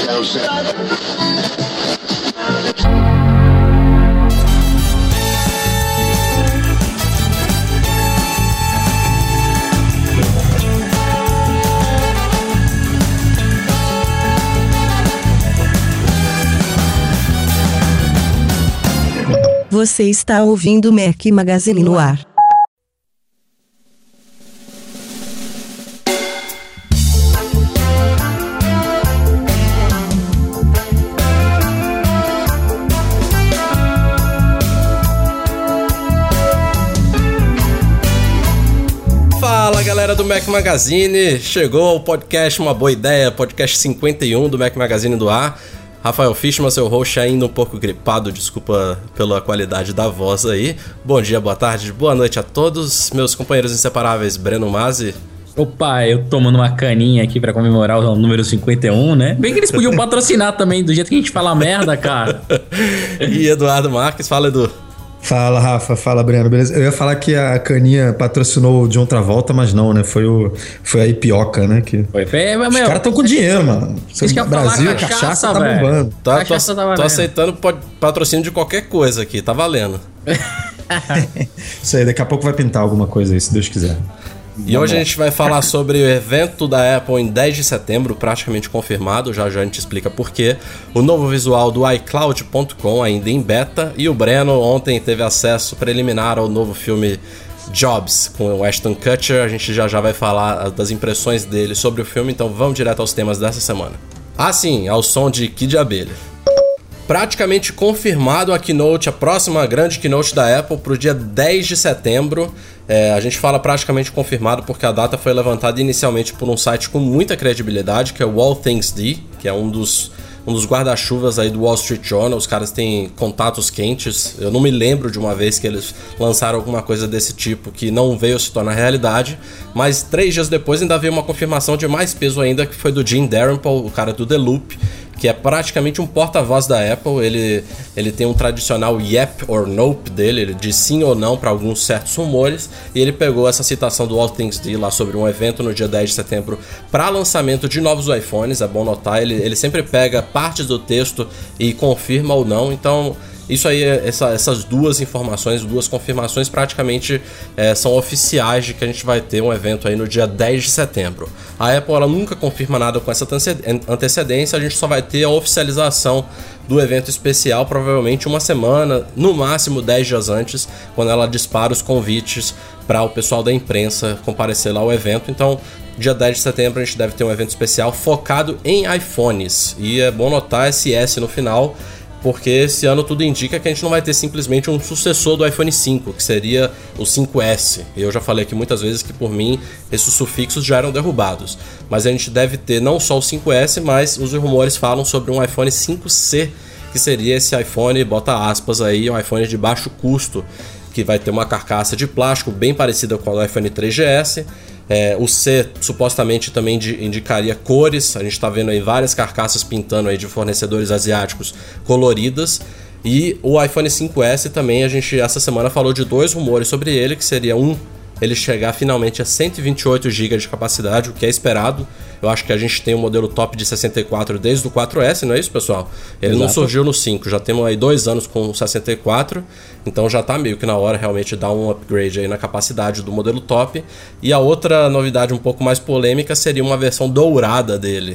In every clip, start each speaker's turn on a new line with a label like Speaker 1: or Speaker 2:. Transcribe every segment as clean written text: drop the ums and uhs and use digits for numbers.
Speaker 1: Você está ouvindo o Mac Magazine no ar.
Speaker 2: Fala galera do Mac Magazine, chegou o podcast Uma Boa Ideia, podcast 51 do Mac Magazine do ar. Rafael Fishman, seu host, ainda um pouco gripado, desculpa pela qualidade da voz aí. Bom dia, boa tarde, boa noite a todos, meus companheiros inseparáveis, Breno Mazzi.
Speaker 3: Opa, eu tomando uma caninha aqui pra comemorar o número 51, né? Bem que eles podiam patrocinar também, do jeito que a gente fala merda, cara.
Speaker 2: E Eduardo Marques, fala Edu.
Speaker 4: Fala, Rafa. Fala, Breno. Beleza? Eu ia falar que a Caninha patrocinou o John Travolta, mas não, né? Foi a Ipioca, né? Que...
Speaker 3: Os
Speaker 4: caras estão com dinheiro, mano.
Speaker 3: O
Speaker 4: Brasil, a cachaça tá bombando.
Speaker 2: Tô aceitando patrocínio de qualquer coisa aqui, tá valendo.
Speaker 4: Isso aí, daqui a pouco vai pintar alguma coisa aí, se Deus quiser.
Speaker 2: E hoje a gente vai falar sobre o evento da Apple em 10 de setembro, praticamente confirmado, já a gente explica por quê. O novo visual do iCloud.com ainda em beta, e o Breno ontem teve acesso preliminar ao novo filme Jobs, com o Ashton Kutcher. A gente já vai falar das impressões dele sobre o filme, então vamos direto aos temas dessa semana. Ah sim, ao som de Kid de Abelha. Praticamente confirmado a keynote, a próxima grande keynote da Apple para o dia 10 de setembro. A gente fala praticamente confirmado porque a data foi levantada inicialmente por um site com muita credibilidade, que é o All Things D, que é um dos guarda-chuvas aí do Wall Street Journal. Os caras têm contatos quentes. Eu não me lembro de uma vez que eles lançaram alguma coisa desse tipo que não veio se tornar realidade, mas 3 dias depois ainda veio uma confirmação de mais peso ainda, que foi do Jim Dalrymple, o cara do The Loop, que é praticamente um porta-voz da Apple. Ele tem um tradicional yep or nope dele, ele diz sim ou não para alguns certos rumores, e ele pegou essa citação do All Things D lá sobre um evento no dia 10 de setembro para lançamento de novos iPhones. É bom notar, ele sempre pega partes do texto e confirma ou não, então isso aí, essas duas informações, duas confirmações praticamente são oficiais de que a gente vai ter um evento aí no dia 10 de setembro. A Apple ela nunca confirma nada com essa antecedência, a gente só vai ter a oficialização do evento especial provavelmente uma semana, no máximo 10 dias antes, quando ela dispara os convites para o pessoal da imprensa comparecer lá ao evento. Então, dia 10 de setembro a gente deve ter um evento especial focado em iPhones, e é bom notar esse S no final, porque esse ano tudo indica que a gente não vai ter simplesmente um sucessor do iPhone 5, que seria o 5S. Eu já falei aqui muitas vezes que, por mim, esses sufixos já eram derrubados. Mas a gente deve ter não só o 5S, mas os rumores falam sobre um iPhone 5C, que seria esse iPhone, bota aspas aí, um iPhone de baixo custo, que vai ter uma carcaça de plástico bem parecida com a do iPhone 3GS. O C supostamente também indicaria cores. A gente está vendo aí várias carcaças pintando aí de fornecedores asiáticos coloridas. E o iPhone 5S também, a gente essa semana falou de 2 rumores sobre ele, que seria ele chegar finalmente a 128 GB de capacidade, o que é esperado. Eu acho que a gente tem um modelo top de 64 desde o 4S, não é isso, pessoal? Ele Exato. Não surgiu no 5, já temos aí 2 anos com o 64, então já tá meio que na hora realmente de dar um upgrade aí na capacidade do modelo top. E a outra novidade um pouco mais polêmica seria uma versão dourada dele.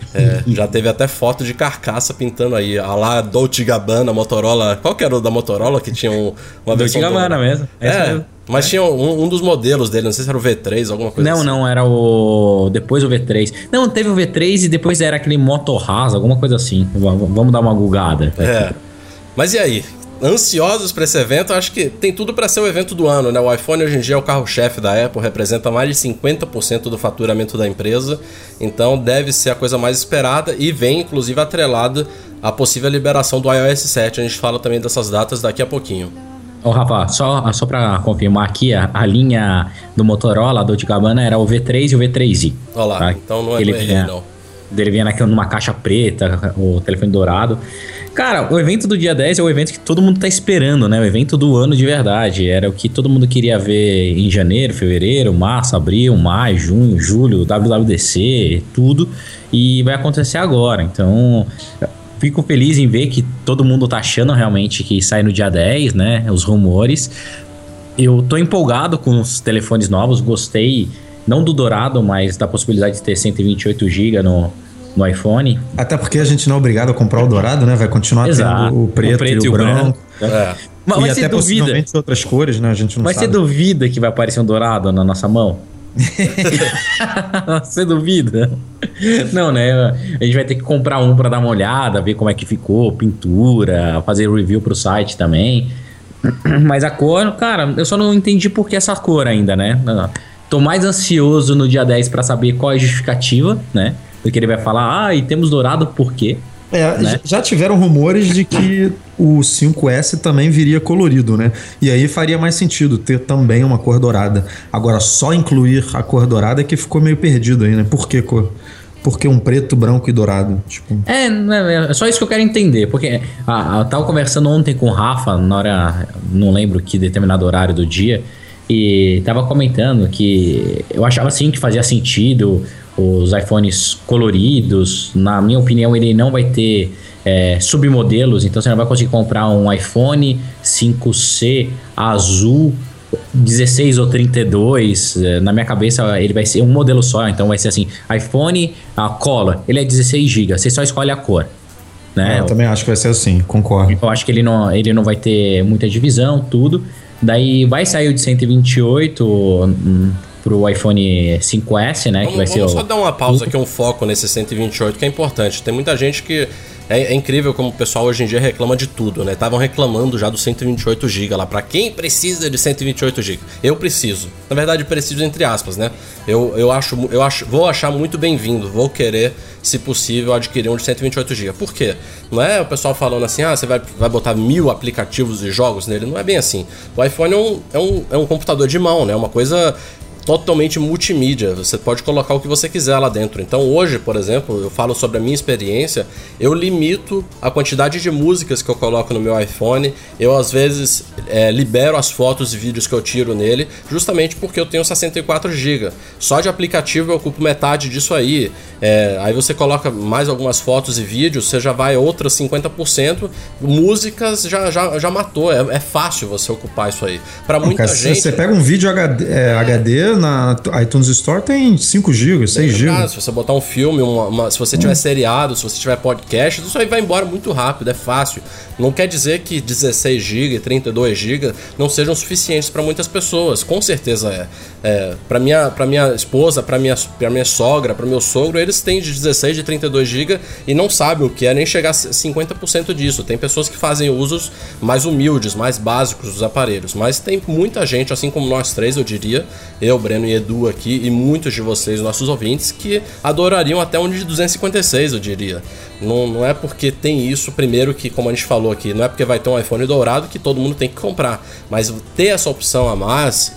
Speaker 2: Já teve até foto de carcaça pintando aí, a lá Dolce & Gabbana, Motorola. Qual que era o da Motorola que tinha uma versão
Speaker 3: Dolce & Gabbana mesmo.
Speaker 2: Mas tinha um dos modelos dele, não sei se era o V3, alguma coisa assim.
Speaker 3: Não, era o... depois o V3. Não, teve o V3 e depois era aquele Moto Haas, alguma coisa assim. Vamos dar uma gulgada.
Speaker 2: Mas e aí? Ansiosos para esse evento? Eu acho que tem tudo para ser o evento do ano, né? O iPhone hoje em dia é o carro-chefe da Apple, representa mais de 50% do faturamento da empresa, então deve ser a coisa mais esperada, e vem inclusive atrelada à possível liberação do iOS 7. A gente fala também dessas datas daqui a pouquinho.
Speaker 3: Rafa, só para confirmar aqui, a linha do Motorola, a Dolce & Gabbana, era o V3 e o V3i.
Speaker 2: Olha lá,
Speaker 3: tá?
Speaker 2: então não é do errei, não.
Speaker 3: dele vinha numa caixa preta, o telefone dourado. Cara, o evento do dia 10 é o evento que todo mundo tá esperando, né? O evento do ano de verdade. Era o que todo mundo queria ver em janeiro, fevereiro, março, abril, maio, junho, julho, WWDC, tudo. E vai acontecer agora. Então, fico feliz em ver que todo mundo tá achando realmente que sai no dia 10, né? Os rumores. Eu tô empolgado com os telefones novos. Gostei, não do dourado, mas da possibilidade de ter 128 GB no iPhone.
Speaker 4: Até porque a gente não é obrigado a comprar o dourado, né? Vai continuar tendo o preto e o branco.
Speaker 3: Mas
Speaker 4: e até possivelmente outras cores, né? A gente não sabe.
Speaker 3: Mas você duvida que vai aparecer um dourado na nossa mão? Você duvida? Não, né? A gente vai ter que comprar um pra dar uma olhada, ver como é que ficou, pintura, fazer review pro site também. Mas a cor, cara, eu só não entendi por que essa cor ainda, né? Tô mais ansioso no dia 10 pra saber qual é a justificativa, né? Porque ele vai falar, e temos dourado por quê? Né?
Speaker 4: Já tiveram rumores de que o 5S também viria colorido, né? E aí faria mais sentido ter também uma cor dourada. Agora, só incluir a cor dourada é que ficou meio perdido aí, né? Por que cor? Porque um preto, branco e dourado. Tipo...
Speaker 3: É só isso que eu quero entender. Porque eu tava conversando ontem com o Rafa, na hora, não lembro que determinado horário do dia, e tava comentando que eu achava assim que fazia sentido os iPhones coloridos. Na minha opinião, ele não vai ter submodelos, então você não vai conseguir comprar um iPhone 5C azul 16 ou 32. Na minha cabeça ele vai ser um modelo só, então vai ser assim, iPhone Color, ele é 16 GB, você só escolhe a cor, né?
Speaker 4: Eu também acho que vai ser assim, concordo.
Speaker 3: Eu acho que ele não vai ter muita divisão, tudo. Daí vai sair o de 128 pro iPhone 5S, né?
Speaker 2: Vamos só dar uma pausa aqui, um foco nesse 128, que é importante. Tem muita gente que... É incrível como o pessoal hoje em dia reclama de tudo, né? Estavam reclamando já do 128 GB lá. Pra quem precisa de 128 GB? Eu preciso. Na verdade, preciso entre aspas, né? Vou achar muito bem-vindo. Vou querer, se possível, adquirir um de 128 GB. Por quê? Não é o pessoal falando assim, você vai botar 1000 aplicativos e jogos nele. Não é bem assim. O iPhone é um computador de mão, né? Uma coisa... totalmente multimídia, você pode colocar o que você quiser lá dentro. Então hoje, por exemplo, eu falo sobre a minha experiência, eu limito a quantidade de músicas que eu coloco no meu iPhone, eu às vezes libero as fotos e vídeos que eu tiro nele, justamente porque eu tenho 64 GB. Só de aplicativo eu ocupo metade disso aí. Aí você coloca mais algumas fotos e vídeos, você já vai outras 50%, músicas já matou, é fácil você ocupar isso aí. Para muita gente... Você
Speaker 4: pega um vídeo HD na iTunes Store, tem 5 GB, 6 GB.
Speaker 2: Se você botar um filme, se você tiver seriado, se você tiver podcast, isso aí vai embora muito rápido, é fácil. Não quer dizer que 16 GB, 32 GB não sejam suficientes para muitas pessoas, com certeza para minha esposa, para minha sogra, para meu sogro, eles têm de 16, de 32 GB e não sabem o que é nem chegar a 50% disso. Tem pessoas que fazem usos mais humildes, mais básicos dos aparelhos, mas tem muita gente, assim como nós três, eu diria, eu, Breno e Edu aqui, e muitos de vocês, nossos ouvintes, que adorariam até um de 256, eu diria. Não é porque tem isso, primeiro que, como a gente falou aqui, não é porque vai ter um iPhone dourado que todo mundo tem que comprar, mas ter essa opção a mais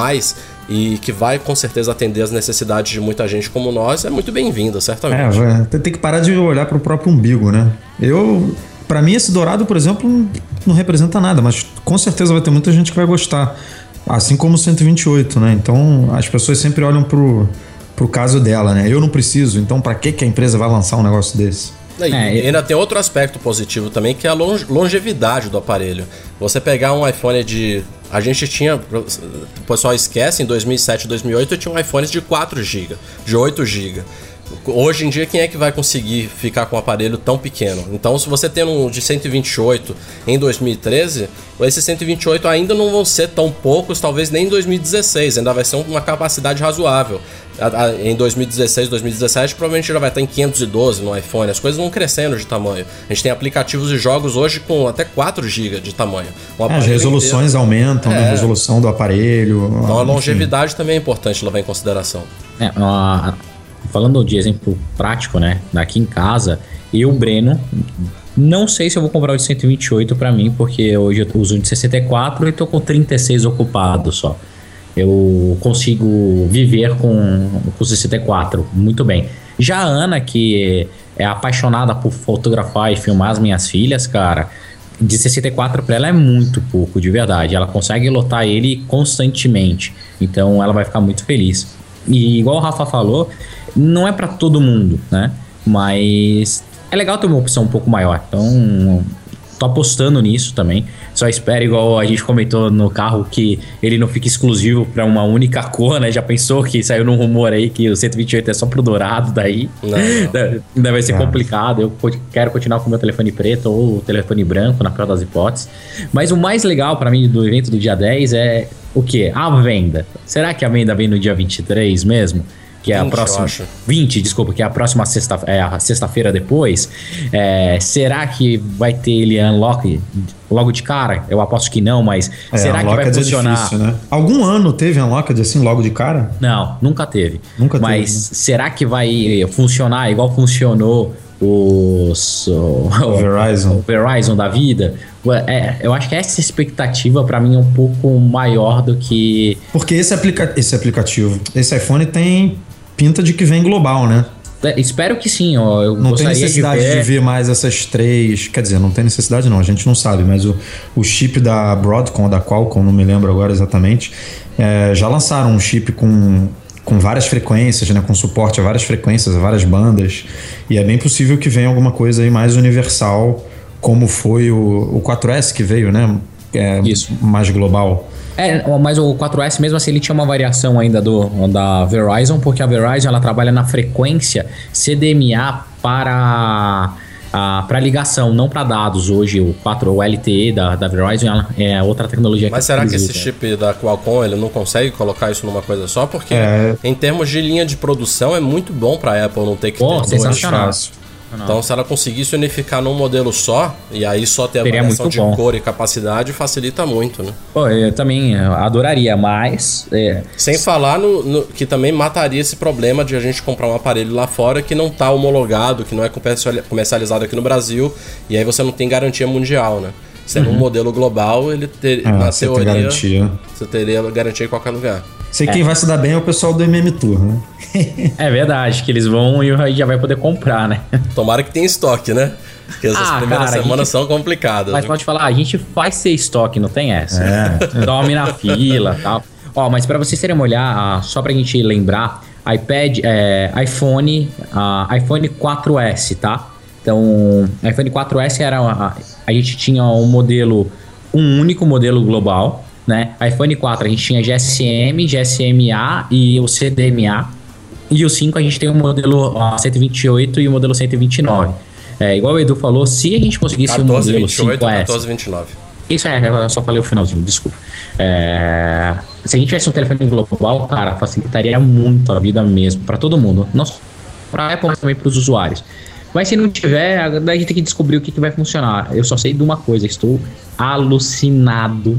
Speaker 2: e que vai com certeza atender as necessidades de muita gente como nós, é muito bem-vinda, certamente.
Speaker 4: Tem que parar de olhar para o próprio umbigo, né? Pra mim, esse dourado, por exemplo, não representa nada, mas com certeza vai ter muita gente que vai gostar. Assim como o 128, né? Então as pessoas sempre olham pro caso dela, né? Eu não preciso, então pra que a empresa vai lançar um negócio desse?
Speaker 2: E ainda tem outro aspecto positivo também, que é a longevidade do aparelho. Você pegar um iPhone a gente tinha... O pessoal esquece, em 2007 e 2008 eu tinha um iPhone de 4 GB, de 8 GB. Hoje em dia, quem é que vai conseguir ficar com um aparelho tão pequeno? Então, se você tem um de 128 em 2013, esses 128 ainda não vão ser tão poucos, talvez nem em 2016, ainda vai ser uma capacidade razoável. Em 2016, 2017, provavelmente já vai estar em 512 no iPhone, as coisas vão crescendo de tamanho. A gente tem aplicativos e jogos hoje com até 4 GB de tamanho.
Speaker 4: As resoluções aumentam, né? A resolução do aparelho.
Speaker 2: Então, a longevidade também é importante levar em consideração.
Speaker 3: Falando de exemplo prático, né? Daqui em casa, Breno, não sei se eu vou comprar o de 128 pra mim, porque hoje eu uso um de 64 e tô com 36 ocupado só. Eu consigo viver com o 64 muito bem. Já a Ana, que é apaixonada por fotografar e filmar as minhas filhas, cara, de 64 para ela é muito pouco, de verdade. Ela consegue lotar ele constantemente, então ela vai ficar muito feliz. E igual o Rafa falou, não é para todo mundo, né? Mas é legal ter uma opção um pouco maior, então tô apostando nisso também. Só espero, igual a gente comentou no carro, que ele não fique exclusivo para uma única cor, né? Já pensou que saiu num rumor aí que o 128 é só pro dourado, daí não. Vai ser complicado. Eu quero continuar com o meu telefone preto ou o telefone branco, na pior das hipóteses. Mas o mais legal para mim do evento do dia 10 é o quê? A venda. Será que a venda vem no dia 23 mesmo? Que é
Speaker 2: 20,
Speaker 3: a próxima. 20, desculpa, que é a próxima sexta-feira depois. Será que vai ter ele unlock logo de cara? Eu aposto que não, mas será que vai funcionar?
Speaker 4: Difícil, né? Algum ano teve unlocked assim logo de cara?
Speaker 3: Não, nunca teve.
Speaker 4: Mas
Speaker 3: teve, né? Será que vai funcionar igual funcionou o Verizon da vida? Eu acho que essa expectativa pra mim é um pouco maior do que...
Speaker 4: Porque esse aplicativo, esse iPhone tem pinta de que vem global, né?
Speaker 3: Espero que sim. Eu
Speaker 4: não tem necessidade de ver mais essas três... Quer dizer, não tem necessidade não, a gente não sabe, mas o chip da Broadcom, da Qualcomm, não me lembro agora exatamente, já lançaram um chip com várias frequências, né? Com suporte a várias frequências, a várias bandas, e é bem possível que venha alguma coisa aí mais universal, como foi o 4S que veio, né?
Speaker 3: Isso.
Speaker 4: Mais global.
Speaker 3: Mas o 4S mesmo assim ele tinha uma variação ainda da Verizon, porque a Verizon ela trabalha na frequência CDMA para ligação, não para dados. Hoje o LTE da Verizon é outra tecnologia.
Speaker 2: Mas será que esse chip da Qualcomm ele não consegue colocar isso numa coisa só? Porque em termos de linha de produção é muito bom para a Apple não ter que ter
Speaker 3: sensacional.
Speaker 2: Então, se ela conseguisse unificar num modelo só, e aí só ter a variação de cor e capacidade, facilita muito, né?
Speaker 3: Eu também adoraria, mas...
Speaker 2: Sem falar que também mataria esse problema de a gente comprar um aparelho lá fora que não tá homologado, que não é comercializado aqui no Brasil, e aí você não tem garantia mundial, né? Sendo um modelo global, ele na teoria, você teria garantia em qualquer lugar.
Speaker 4: Sei que quem vai se dar bem é o pessoal do MM Tour, né?
Speaker 3: É verdade, que eles vão e já vai poder comprar, né?
Speaker 2: Tomara que tenha estoque, né? Porque essas primeiras semanas são complicadas.
Speaker 3: Mas pode falar, a gente faz ser estoque, não tem essa. Dorme na fila e tal. Mas pra vocês terem uma olhada, só pra gente lembrar, iPhone 4S, tá? Então, iPhone 4S a gente tinha um único modelo global, né? iPhone 4 a gente tinha GSM, GSMA e o CDMA. E o 5 a gente tem o modelo 128 e o modelo 129. Igual o Edu falou, se a gente conseguisse o modelo 5S...
Speaker 2: 1429.
Speaker 3: Isso eu só falei o finalzinho, desculpa. Se a gente tivesse um telefone global, cara, facilitaria muito a vida mesmo, pra todo mundo. Não só pra Apple, mas também pros usuários. Mas se não tiver, daí a gente tem que descobrir o que vai funcionar. Eu só sei de uma coisa, estou alucinado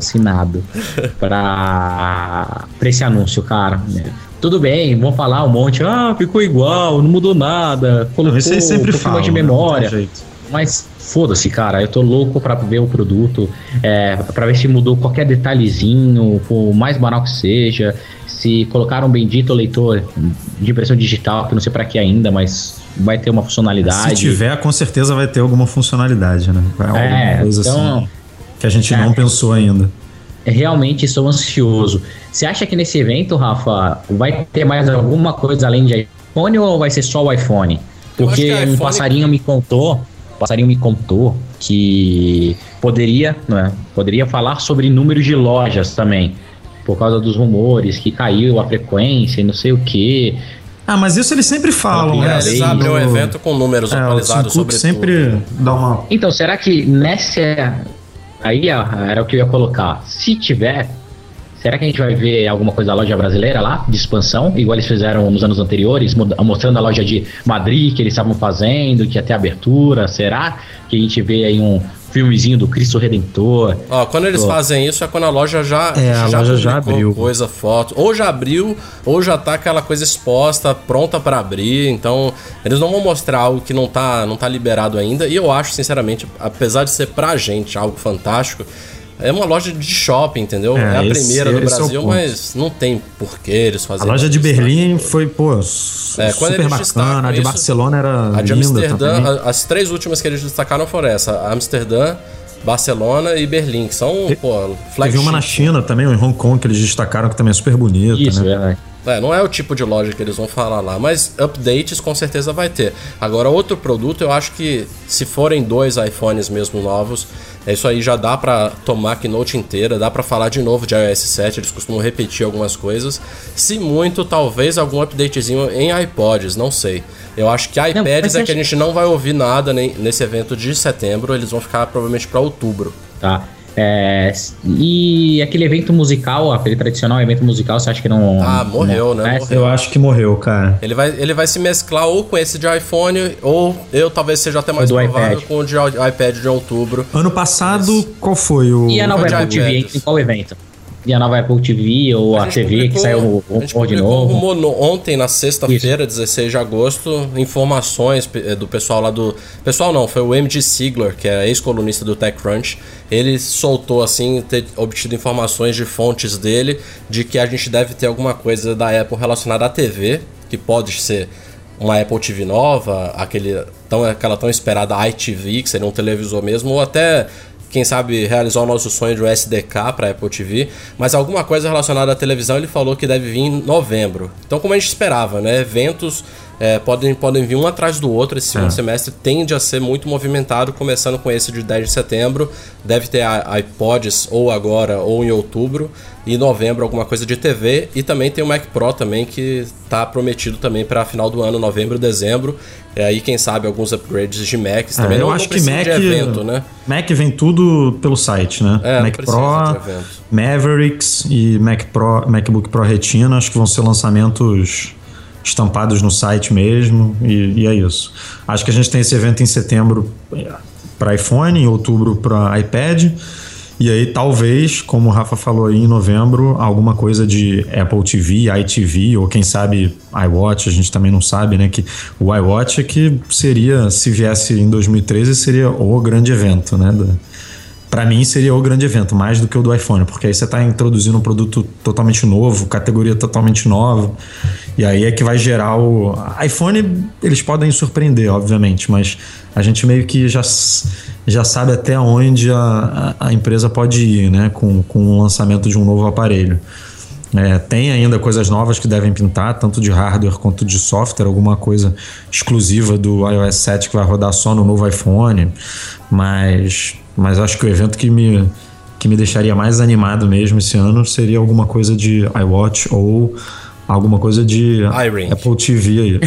Speaker 3: pra esse anúncio, cara. Tudo bem, vão falar um monte, ficou igual, não mudou nada, colocou um pouco mais de memória. Né? Mas foda-se, cara, eu tô louco pra ver o produto, pra ver se mudou qualquer detalhezinho, por mais banal que seja, se colocaram um bendito leitor de impressão digital, que não sei pra que ainda, mas vai ter uma funcionalidade.
Speaker 4: Se tiver, com certeza vai ter alguma funcionalidade, né? Alguma coisa então, assim que a gente não pensou ainda.
Speaker 3: Realmente estou ansioso. Você acha que nesse evento, Rafa, vai ter mais alguma coisa além de iPhone ou vai ser só o iPhone? Porque um passarinho me contou que poderia falar sobre números de lojas também, por causa dos rumores que caiu a frequência e não sei o que.
Speaker 4: Mas isso eles sempre falam, né?
Speaker 2: Eles abrem o evento com números atualizados sobre
Speaker 4: sempre tudo. Dá uma...
Speaker 3: Então, será que nessa... Aí era o que eu ia colocar. Se tiver, será que a gente vai ver alguma coisa da loja brasileira lá, de expansão, igual eles fizeram nos anos anteriores, mostrando a loja de Madrid que eles estavam fazendo, que ia ter abertura? Será que a gente vê aí um filmezinho do Cristo Redentor?
Speaker 2: Quando eles fazem isso é quando a loja já
Speaker 4: abriu
Speaker 2: foto, ou já abriu, ou já tá aquela coisa exposta, pronta para abrir. Então eles não vão mostrar algo que não tá liberado ainda. E eu acho, sinceramente, apesar de ser pra gente algo fantástico, É uma loja de shopping, entendeu? É a primeira do Brasil, mas não tem porquê eles fazerem.
Speaker 4: A loja de Berlim foi, super bacana. A de Barcelona era
Speaker 2: a de
Speaker 4: linda
Speaker 2: Amsterdã,
Speaker 4: também.
Speaker 2: as 3 últimas que eles destacaram foram essa: Amsterdã, Barcelona e Berlim, que são, flagship.
Speaker 4: Teve uma na China também, em Hong Kong, que eles destacaram, que também é super bonita.
Speaker 3: Isso,
Speaker 4: né?
Speaker 2: Não é o tipo de loja que eles vão falar lá, mas updates com certeza vai ter. Agora, outro produto, eu acho que se forem 2 iPhones mesmo novos, isso aí já dá pra tomar a keynote inteira, dá pra falar de novo de iOS 7, eles costumam repetir algumas coisas. Se muito, talvez algum updatezinho em iPods, não sei. Eu acho que iPads que a gente não vai ouvir nada nesse evento de setembro, eles vão ficar provavelmente pra outubro.
Speaker 3: Tá. E aquele evento musical, aquele tradicional evento musical, você acha que não...
Speaker 2: morreu, né? Morreu.
Speaker 4: Eu acho que morreu, cara.
Speaker 2: Ele vai se mesclar ou com esse de iPhone, ou talvez seja até mais provável com o de iPad de outubro.
Speaker 4: Ano passado, qual foi o...
Speaker 3: E a nova Apple TV entra em qual evento? E a nova Apple TV ou a TV que saiu de novo?
Speaker 2: Ontem, na sexta-feira, 16 de agosto, informações do pessoal lá do... Pessoal não, foi o MG Sigler, que é ex-colunista do TechCrunch. Ele soltou, assim, ter obtido informações de fontes dele de que a gente deve ter alguma coisa da Apple relacionada à TV, que pode ser uma Apple TV nova, aquela tão esperada iTV, que seria um televisor mesmo, ou até... quem sabe realizar o nosso sonho de um SDK para Apple TV, mas alguma coisa relacionada à televisão ele falou que deve vir em novembro. Então, como a gente esperava, né? Eventos podem vir um atrás do outro. Esse segundo semestre tende a ser muito movimentado, começando com esse de 10 de setembro. Deve ter iPods ou agora ou em outubro. E em novembro alguma coisa de TV. E também tem o Mac Pro também, que está prometido também para final do ano, novembro, dezembro. E aí, quem sabe, alguns upgrades de Macs também.
Speaker 4: Eu acho que Mac vem tudo pelo site, né? Mac Pro, Mavericks e MacBook Pro Retina, acho que vão ser lançamentos estampados no site mesmo, e é isso. Acho que a gente tem esse evento em setembro para iPhone, em outubro para iPad, e aí talvez, como o Rafa falou aí, em novembro, alguma coisa de Apple TV, iTV, ou quem sabe iWatch, a gente também não sabe, né? Que o iWatch é que seria, se viesse em 2013, seria o grande evento, né? Para mim seria o grande evento, mais do que o do iPhone, porque aí você está introduzindo um produto totalmente novo, categoria totalmente nova, e aí é que vai gerar o... iPhone, eles podem surpreender, obviamente, mas a gente meio que já sabe até onde a empresa pode ir, né, com o lançamento de um novo aparelho. Tem ainda coisas novas que devem pintar, tanto de hardware quanto de software, alguma coisa exclusiva do iOS 7 que vai rodar só no novo iPhone, mas acho que o evento que me deixaria mais animado mesmo esse ano seria alguma coisa de iWatch ou alguma coisa de Apple TV aí.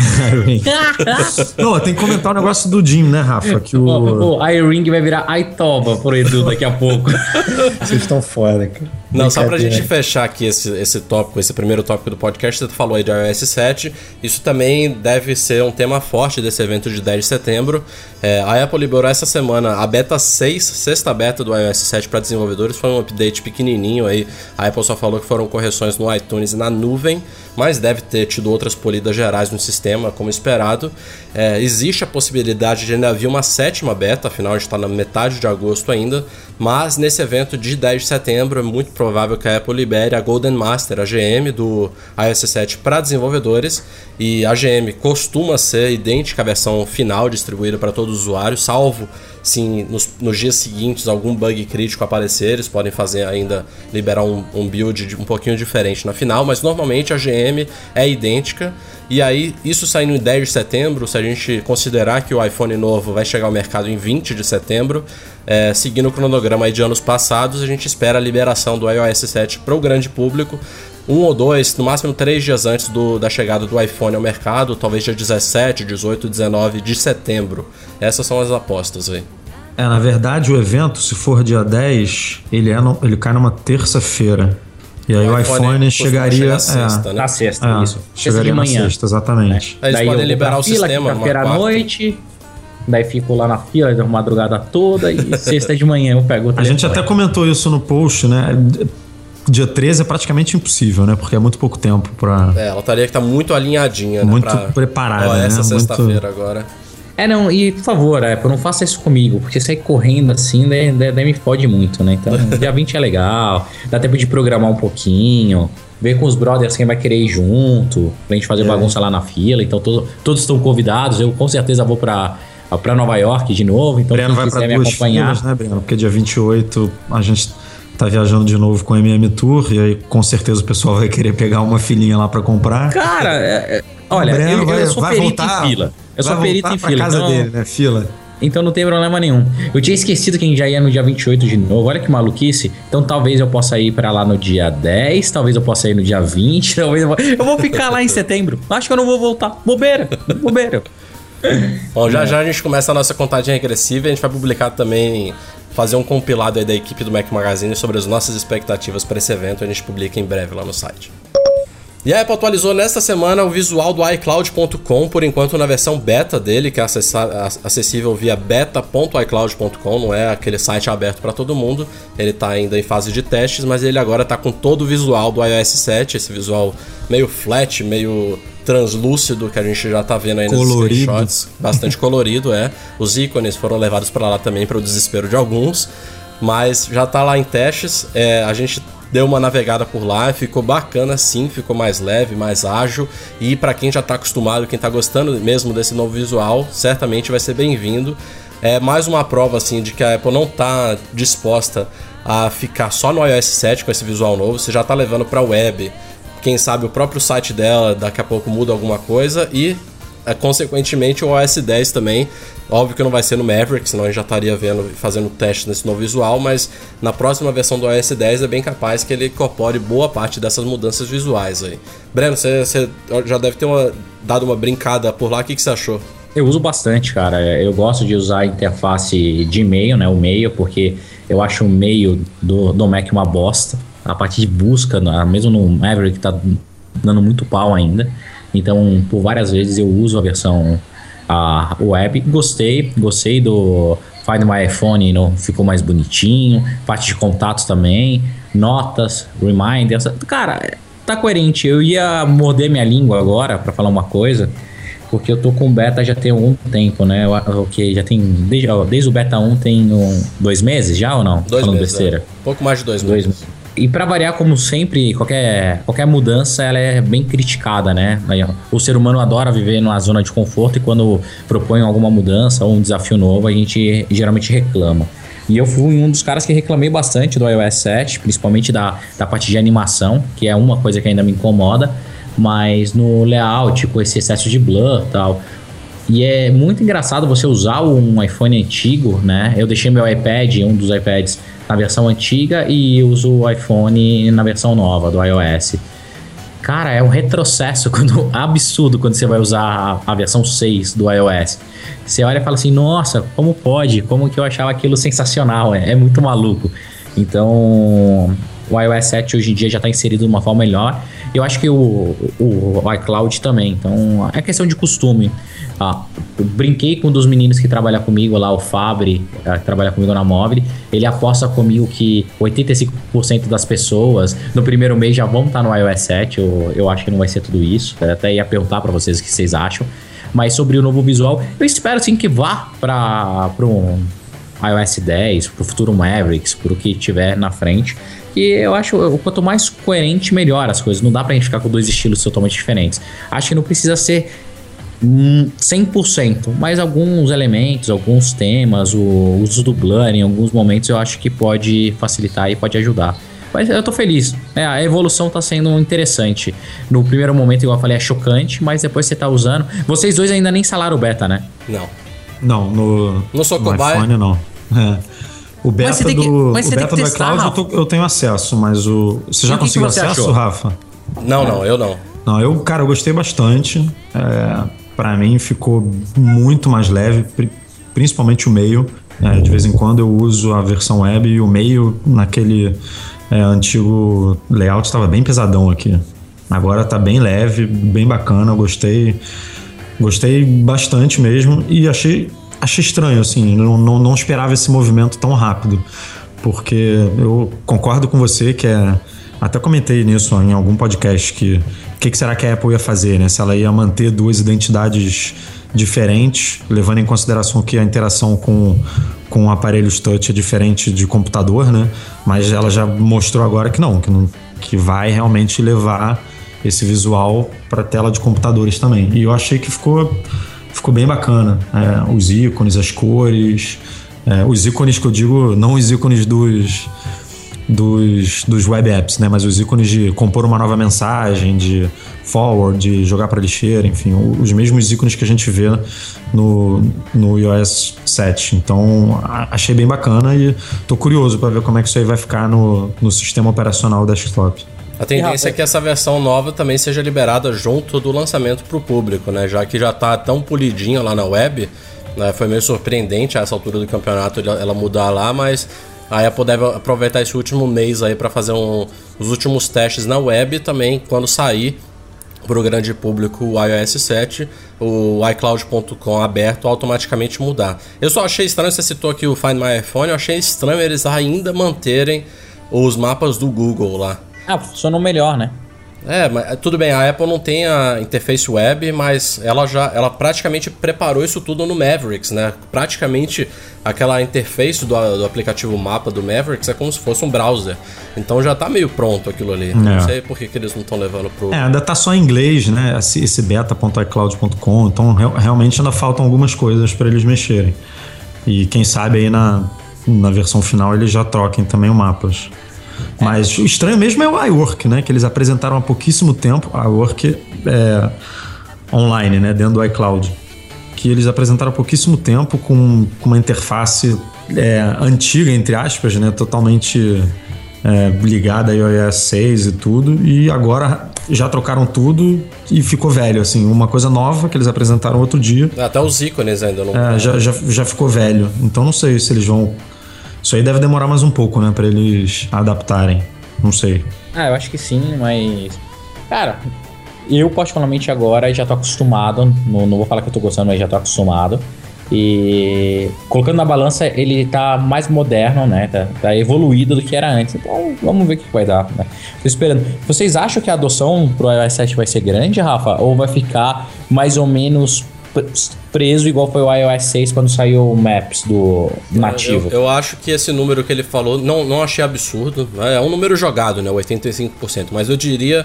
Speaker 4: Não, tem que comentar o negócio do Jim, né, Rafa? Que
Speaker 3: o iRing vai virar iToba por Edu daqui a pouco.
Speaker 4: Vocês estão fora, cara.
Speaker 2: Não, só pra gente fechar aqui esse tópico, esse primeiro tópico do podcast, você falou aí de iOS 7, isso também deve ser um tema forte desse evento de 10 de setembro. A Apple liberou essa semana a beta 6, sexta beta do iOS 7 para desenvolvedores, foi um update pequenininho aí, a Apple só falou que foram correções no iTunes e na nuvem, mas deve ter tido outras polidas gerais no sistema, como esperado. Existe a possibilidade de ainda vir uma sétima beta, afinal a gente está na metade de agosto ainda, mas nesse evento de 10 de setembro é muito provável que a Apple libere a Golden Master, a GM do iOS 7 para desenvolvedores, e a GM costuma ser idêntica à versão final distribuída para todos os usuários, salvo sim nos dias seguintes algum bug crítico aparecer, eles podem fazer ainda, liberar um build um pouquinho diferente na final, mas normalmente a GM é idêntica. E aí, isso saindo em 10 de setembro, se a gente considerar que o iPhone novo vai chegar ao mercado em 20 de setembro, seguindo o cronograma aí de anos passados, a gente espera a liberação do iOS 7 para o grande público, 1 ou 2, no máximo 3 dias antes da chegada do iPhone ao mercado, talvez dia 17, 18, 19 de setembro. Essas são as apostas aí.
Speaker 4: Na verdade, o evento, se for dia 10, ele cai numa terça-feira. E aí o iPhone chegaria
Speaker 3: na sexta, né? Na sexta, isso.
Speaker 4: Chegaria na sexta, exatamente.
Speaker 2: Aí eles podem liberar o sistema numa quarta.
Speaker 3: À noite, daí fico lá na fila da madrugada toda e sexta de manhã eu pego o telefone.
Speaker 4: A gente até comentou isso no post, né? Dia 13 é praticamente impossível, né? Porque é muito pouco tempo pra...
Speaker 2: ela estaria que tá muito alinhadinha, né?
Speaker 4: Muito preparada, né?
Speaker 2: Essa sexta-feira agora.
Speaker 3: Não, e por favor, Apple, não faça isso comigo, porque sair correndo assim, daí me fode muito, né? Então, dia 20 é legal, dá tempo de programar um pouquinho, ver com os brothers quem vai querer ir junto, pra gente fazer bagunça lá na fila. Então, todos estão convidados, eu com certeza vou pra Nova York de novo, então
Speaker 4: Breno
Speaker 3: quem
Speaker 4: vai
Speaker 3: quiser
Speaker 4: pra
Speaker 3: me
Speaker 4: duas
Speaker 3: acompanhar...
Speaker 4: filas, né, Breno? Porque dia 28 a gente tá viajando de novo com o MM Tour, e aí com certeza o pessoal vai querer pegar uma filinha lá pra comprar.
Speaker 3: Cara, olha, eu sou perito em fila. Eu sou perito em fila.
Speaker 4: Casa dele, né? Fila.
Speaker 3: Então não tem problema nenhum. Eu tinha esquecido que a gente já ia no dia 28 de novo. Olha que maluquice. Então talvez eu possa ir pra lá no dia 10, talvez eu possa ir no dia 20, talvez eu vou ficar lá em setembro. Acho que eu não vou voltar. Bobeira.
Speaker 2: Bom, já a gente começa a nossa contagem regressiva e a gente vai publicar também, fazer um compilado aí da equipe do Mac Magazine sobre as nossas expectativas para esse evento. A gente publica em breve lá no site. E a Apple atualizou nesta semana o visual do iCloud.com, por enquanto na versão beta dele, que é acessível via beta.icloud.com, não é aquele site aberto para todo mundo. Ele está ainda em fase de testes, mas ele agora está com todo o visual do iOS 7, esse visual meio flat, meio translúcido que a gente já tá vendo aí nos screenshots, bastante colorido, Os ícones foram levados para lá também, para o desespero de alguns, mas já tá lá em testes. A gente deu uma navegada por lá, ficou bacana sim, ficou mais leve, mais ágil, e para quem já tá acostumado, quem tá gostando mesmo desse novo visual, certamente vai ser bem-vindo. É mais uma prova assim de que a Apple não tá disposta a ficar só no iOS 7 com esse visual novo. Você já tá levando para web, quem sabe o próprio site dela daqui a pouco muda alguma coisa, e consequentemente o OS 10 também. Óbvio que não vai ser no Maverick, senão a gente já estaria fazendo teste nesse novo visual, mas na próxima versão do OS 10 é bem capaz que ele incorpore boa parte dessas mudanças visuais aí. Breno, você já deve ter dado uma brincada por lá, o que você achou?
Speaker 3: Eu uso bastante, cara. Eu gosto de usar a interface de e-mail, né? O e-mail, porque eu acho o e-mail do Mac uma bosta. A parte de busca, mesmo no Maverick, tá dando muito pau ainda. Então, por várias vezes eu uso a versão web. Gostei do Find My iPhone, ficou mais bonitinho. Parte de contatos também, notas, reminders. Cara, tá coerente. Eu ia morder minha língua agora pra falar uma coisa, porque eu tô com o beta já tem algum tempo, né? Já tem, desde o beta 1 tem 2 meses já ou não?
Speaker 2: 2
Speaker 3: Falando
Speaker 2: meses,
Speaker 3: besteira.
Speaker 2: Pouco mais de 2 meses.
Speaker 3: E pra variar, como sempre, qualquer mudança ela é bem criticada, né? O ser humano adora viver numa zona de conforto, e quando propõe alguma mudança ou um desafio novo, a gente geralmente reclama. E eu fui um dos caras que reclamei bastante do iOS 7, principalmente da parte de animação, que é uma coisa que ainda me incomoda, mas no layout, com esse excesso de blur e tal. E é muito engraçado você usar um iPhone antigo, né? Eu deixei meu iPad, um dos iPads, na versão antiga, e uso o iPhone na versão nova do iOS. Cara, é um retrocesso absurdo quando você vai usar a versão 6 do iOS. Você olha e fala assim, nossa, como pode? Como que eu achava aquilo sensacional? É muito maluco. Então, o iOS 7 hoje em dia já está inserido de uma forma melhor. Eu acho que o iCloud também. Então, é questão de costume. Eu brinquei com um dos meninos que trabalha comigo lá, o Fabri, que trabalha comigo na Mobile. Ele aposta comigo que 85% das pessoas no primeiro mês já vão estar no iOS 7. Eu acho que não vai ser tudo isso. Eu até ia perguntar para vocês o que vocês acham. Mas sobre o novo visual, eu espero sim que vá para um iOS 10, para o futuro Mavericks, para o que tiver na frente. E eu acho, quanto mais coerente, melhor as coisas. Não dá pra gente ficar com dois estilos totalmente diferentes. Acho que não precisa ser 100%, mas alguns elementos, alguns temas, o uso do blur em alguns momentos, eu acho que pode facilitar e pode ajudar. Mas eu tô feliz, a evolução tá sendo interessante. No primeiro momento, igual eu falei, é chocante, mas depois você tá usando. Vocês dois ainda nem instalaram o beta, né?
Speaker 4: Não, no iPhone não. O beta do iCloud eu tenho acesso, mas você já conseguiu acesso, achou? Rafa?
Speaker 2: Não, eu não.
Speaker 4: Não, eu gostei bastante. Pra mim ficou muito mais leve, principalmente o meio. De vez em quando eu uso a versão web e o meio naquele antigo layout estava bem pesadão aqui. Agora tá bem leve, bem bacana, gostei bastante mesmo, e achei estranho, assim, não esperava esse movimento tão rápido, porque eu concordo com você que até comentei nisso em algum podcast, que será que a Apple ia fazer, né? Se ela ia manter duas identidades diferentes, levando em consideração que a interação com aparelhos touch é diferente de computador, né? Mas ela já mostrou agora que vai realmente levar esse visual para tela de computadores também. E eu achei que ficou bem bacana. Os ícones, as cores, os ícones que eu digo, não os ícones dos web apps, né? Mas os ícones de compor uma nova mensagem, de forward, de jogar para lixeira, enfim, os mesmos ícones que a gente vê no iOS 7. Então, achei bem bacana e tô curioso para ver como é que isso aí vai ficar no sistema operacional desktop.
Speaker 2: A tendência é que essa versão nova também seja liberada junto do lançamento para o público, né? Já que já tá tão polidinha lá na web, né? Foi meio surpreendente a essa altura do campeonato ela mudar lá, mas a Apple deve aproveitar esse último mês aí para fazer os últimos testes na web e também, quando sair para o grande público o iOS 7, o iCloud.com aberto automaticamente mudar. Eu só achei estranho, você citou aqui o Find My iPhone, eu achei estranho eles ainda manterem os mapas do Google lá.
Speaker 3: Funcionou melhor, né?
Speaker 2: Mas tudo bem, a Apple não tem a interface web, mas ela praticamente preparou isso tudo no Mavericks, né? Praticamente aquela interface do aplicativo Mapa do Mavericks é como se fosse um browser. Então já tá meio pronto aquilo ali. Não sei por que eles não estão levando pro...
Speaker 4: ainda tá só em inglês, né? Esse beta.icloud.com, então realmente ainda faltam algumas coisas para eles mexerem. E quem sabe aí na versão final eles já troquem também o mapas. Mas o estranho mesmo é o iWork, né? Que eles apresentaram há pouquíssimo tempo. A iWork online, né? Dentro do iCloud. Que eles apresentaram há pouquíssimo tempo com uma interface antiga, entre aspas, né? Totalmente ligada a iOS 6 e tudo. E agora já trocaram tudo e ficou velho, assim. Uma coisa nova que eles apresentaram outro dia.
Speaker 2: Até os ícones ainda não...
Speaker 4: já ficou velho. Então não sei se eles vão... Isso aí deve demorar mais um pouco, né? Pra eles adaptarem. Não sei.
Speaker 3: Eu acho que sim, mas... Cara, eu particularmente agora já tô acostumado. Não vou falar que eu tô gostando, mas já tô acostumado. E colocando na balança, ele tá mais moderno, né? Tá evoluído do que era antes. Então, vamos ver o que vai dar, né? Tô esperando. Vocês acham que a adoção pro iOS 7 vai ser grande, Rafa? Ou vai ficar mais ou menos... preso igual foi o iOS 6 quando saiu o Maps do nativo?
Speaker 2: Eu acho que esse número que ele falou, não achei absurdo. É um número jogado, né? 85%. Mas eu diria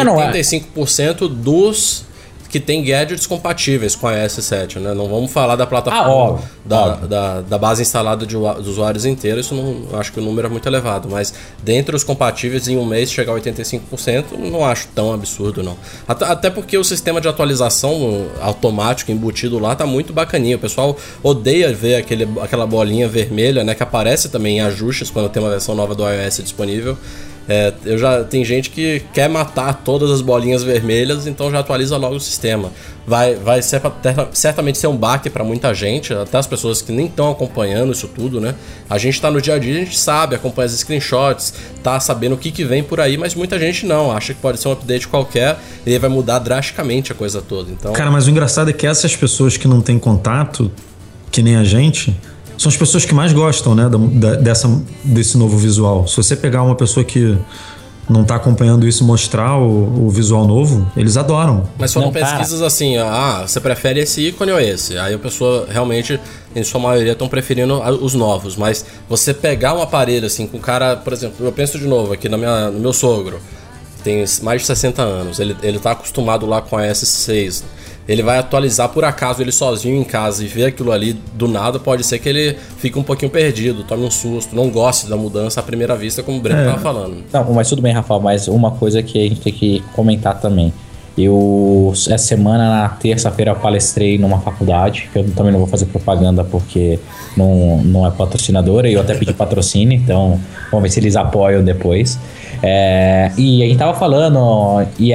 Speaker 2: 85% dos que tem gadgets compatíveis com a iOS 7, né? Não vamos falar da plataforma, da base instalada de usuários inteira, isso não acho que o número é muito elevado, mas dentre os compatíveis em um mês chegar a 85%, não acho tão absurdo, não. Até porque o sistema de atualização automático embutido lá tá muito bacaninho, o pessoal odeia ver aquela bolinha vermelha, né, que aparece também em ajustes quando tem uma versão nova do iOS disponível. Tem gente que quer matar todas as bolinhas vermelhas, então já atualiza logo o sistema. Vai certamente ser um baque para muita gente, até as pessoas que nem estão acompanhando isso tudo, né? A gente tá no dia a dia, a gente sabe, acompanha os screenshots, tá sabendo o que vem por aí, mas muita gente não, acha que pode ser um update qualquer e aí vai mudar drasticamente a coisa toda. Então... Cara,
Speaker 4: mas o engraçado é que essas pessoas que não têm contato, que nem a gente... são as pessoas que mais gostam, né, desse novo visual. Se você pegar uma pessoa que não tá acompanhando isso e mostrar o visual novo, eles adoram.
Speaker 2: Mas foram pesquisas assim, você prefere esse ícone ou esse? Aí a pessoa realmente, em sua maioria, estão preferindo os novos. Mas você pegar um aparelho assim, com o cara, por exemplo, eu penso de novo aqui no meu sogro, tem mais de 60 anos, ele tá acostumado lá com a S6, ele vai atualizar, por acaso ele sozinho em casa e vê aquilo ali do nada, pode ser que ele fique um pouquinho perdido, tome um susto, não goste da mudança à primeira vista, como o Breno estava falando.
Speaker 3: Não, mas tudo bem, Rafael, mas uma coisa que a gente tem que comentar também. Essa semana, na terça-feira, eu palestrei numa faculdade, que eu também não vou fazer propaganda porque não é patrocinadora, e eu até pedi patrocínio, então vamos ver se eles apoiam depois. E a gente tava falando, e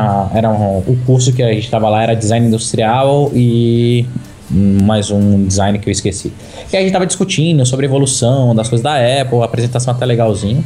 Speaker 3: o curso que a gente tava lá era design industrial e mais um design que eu esqueci. E a gente tava discutindo sobre a evolução das coisas da Apple, a apresentação até legalzinho,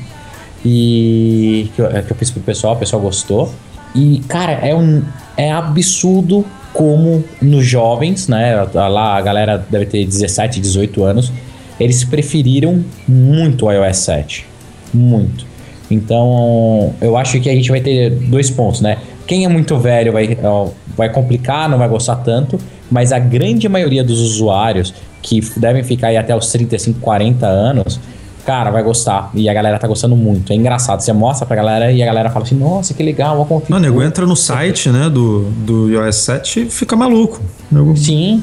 Speaker 3: e que eu fiz pro pessoal, o pessoal gostou. E, cara, é absurdo como nos jovens, né? Lá a galera deve ter 17, 18 anos. Eles preferiram muito o iOS 7. Muito. Então, eu acho que a gente vai ter 2 pontos, né? Quem é muito velho vai complicar, não vai gostar tanto. mas a grande maioria dos usuários que devem ficar aí até os 35, 40 anos, cara, vai gostar. E a galera tá gostando muito. É engraçado. Você mostra pra galera e a galera fala assim, nossa, que legal.
Speaker 4: O nego entra no site, né, do iOS 7 e fica maluco.
Speaker 3: Sim.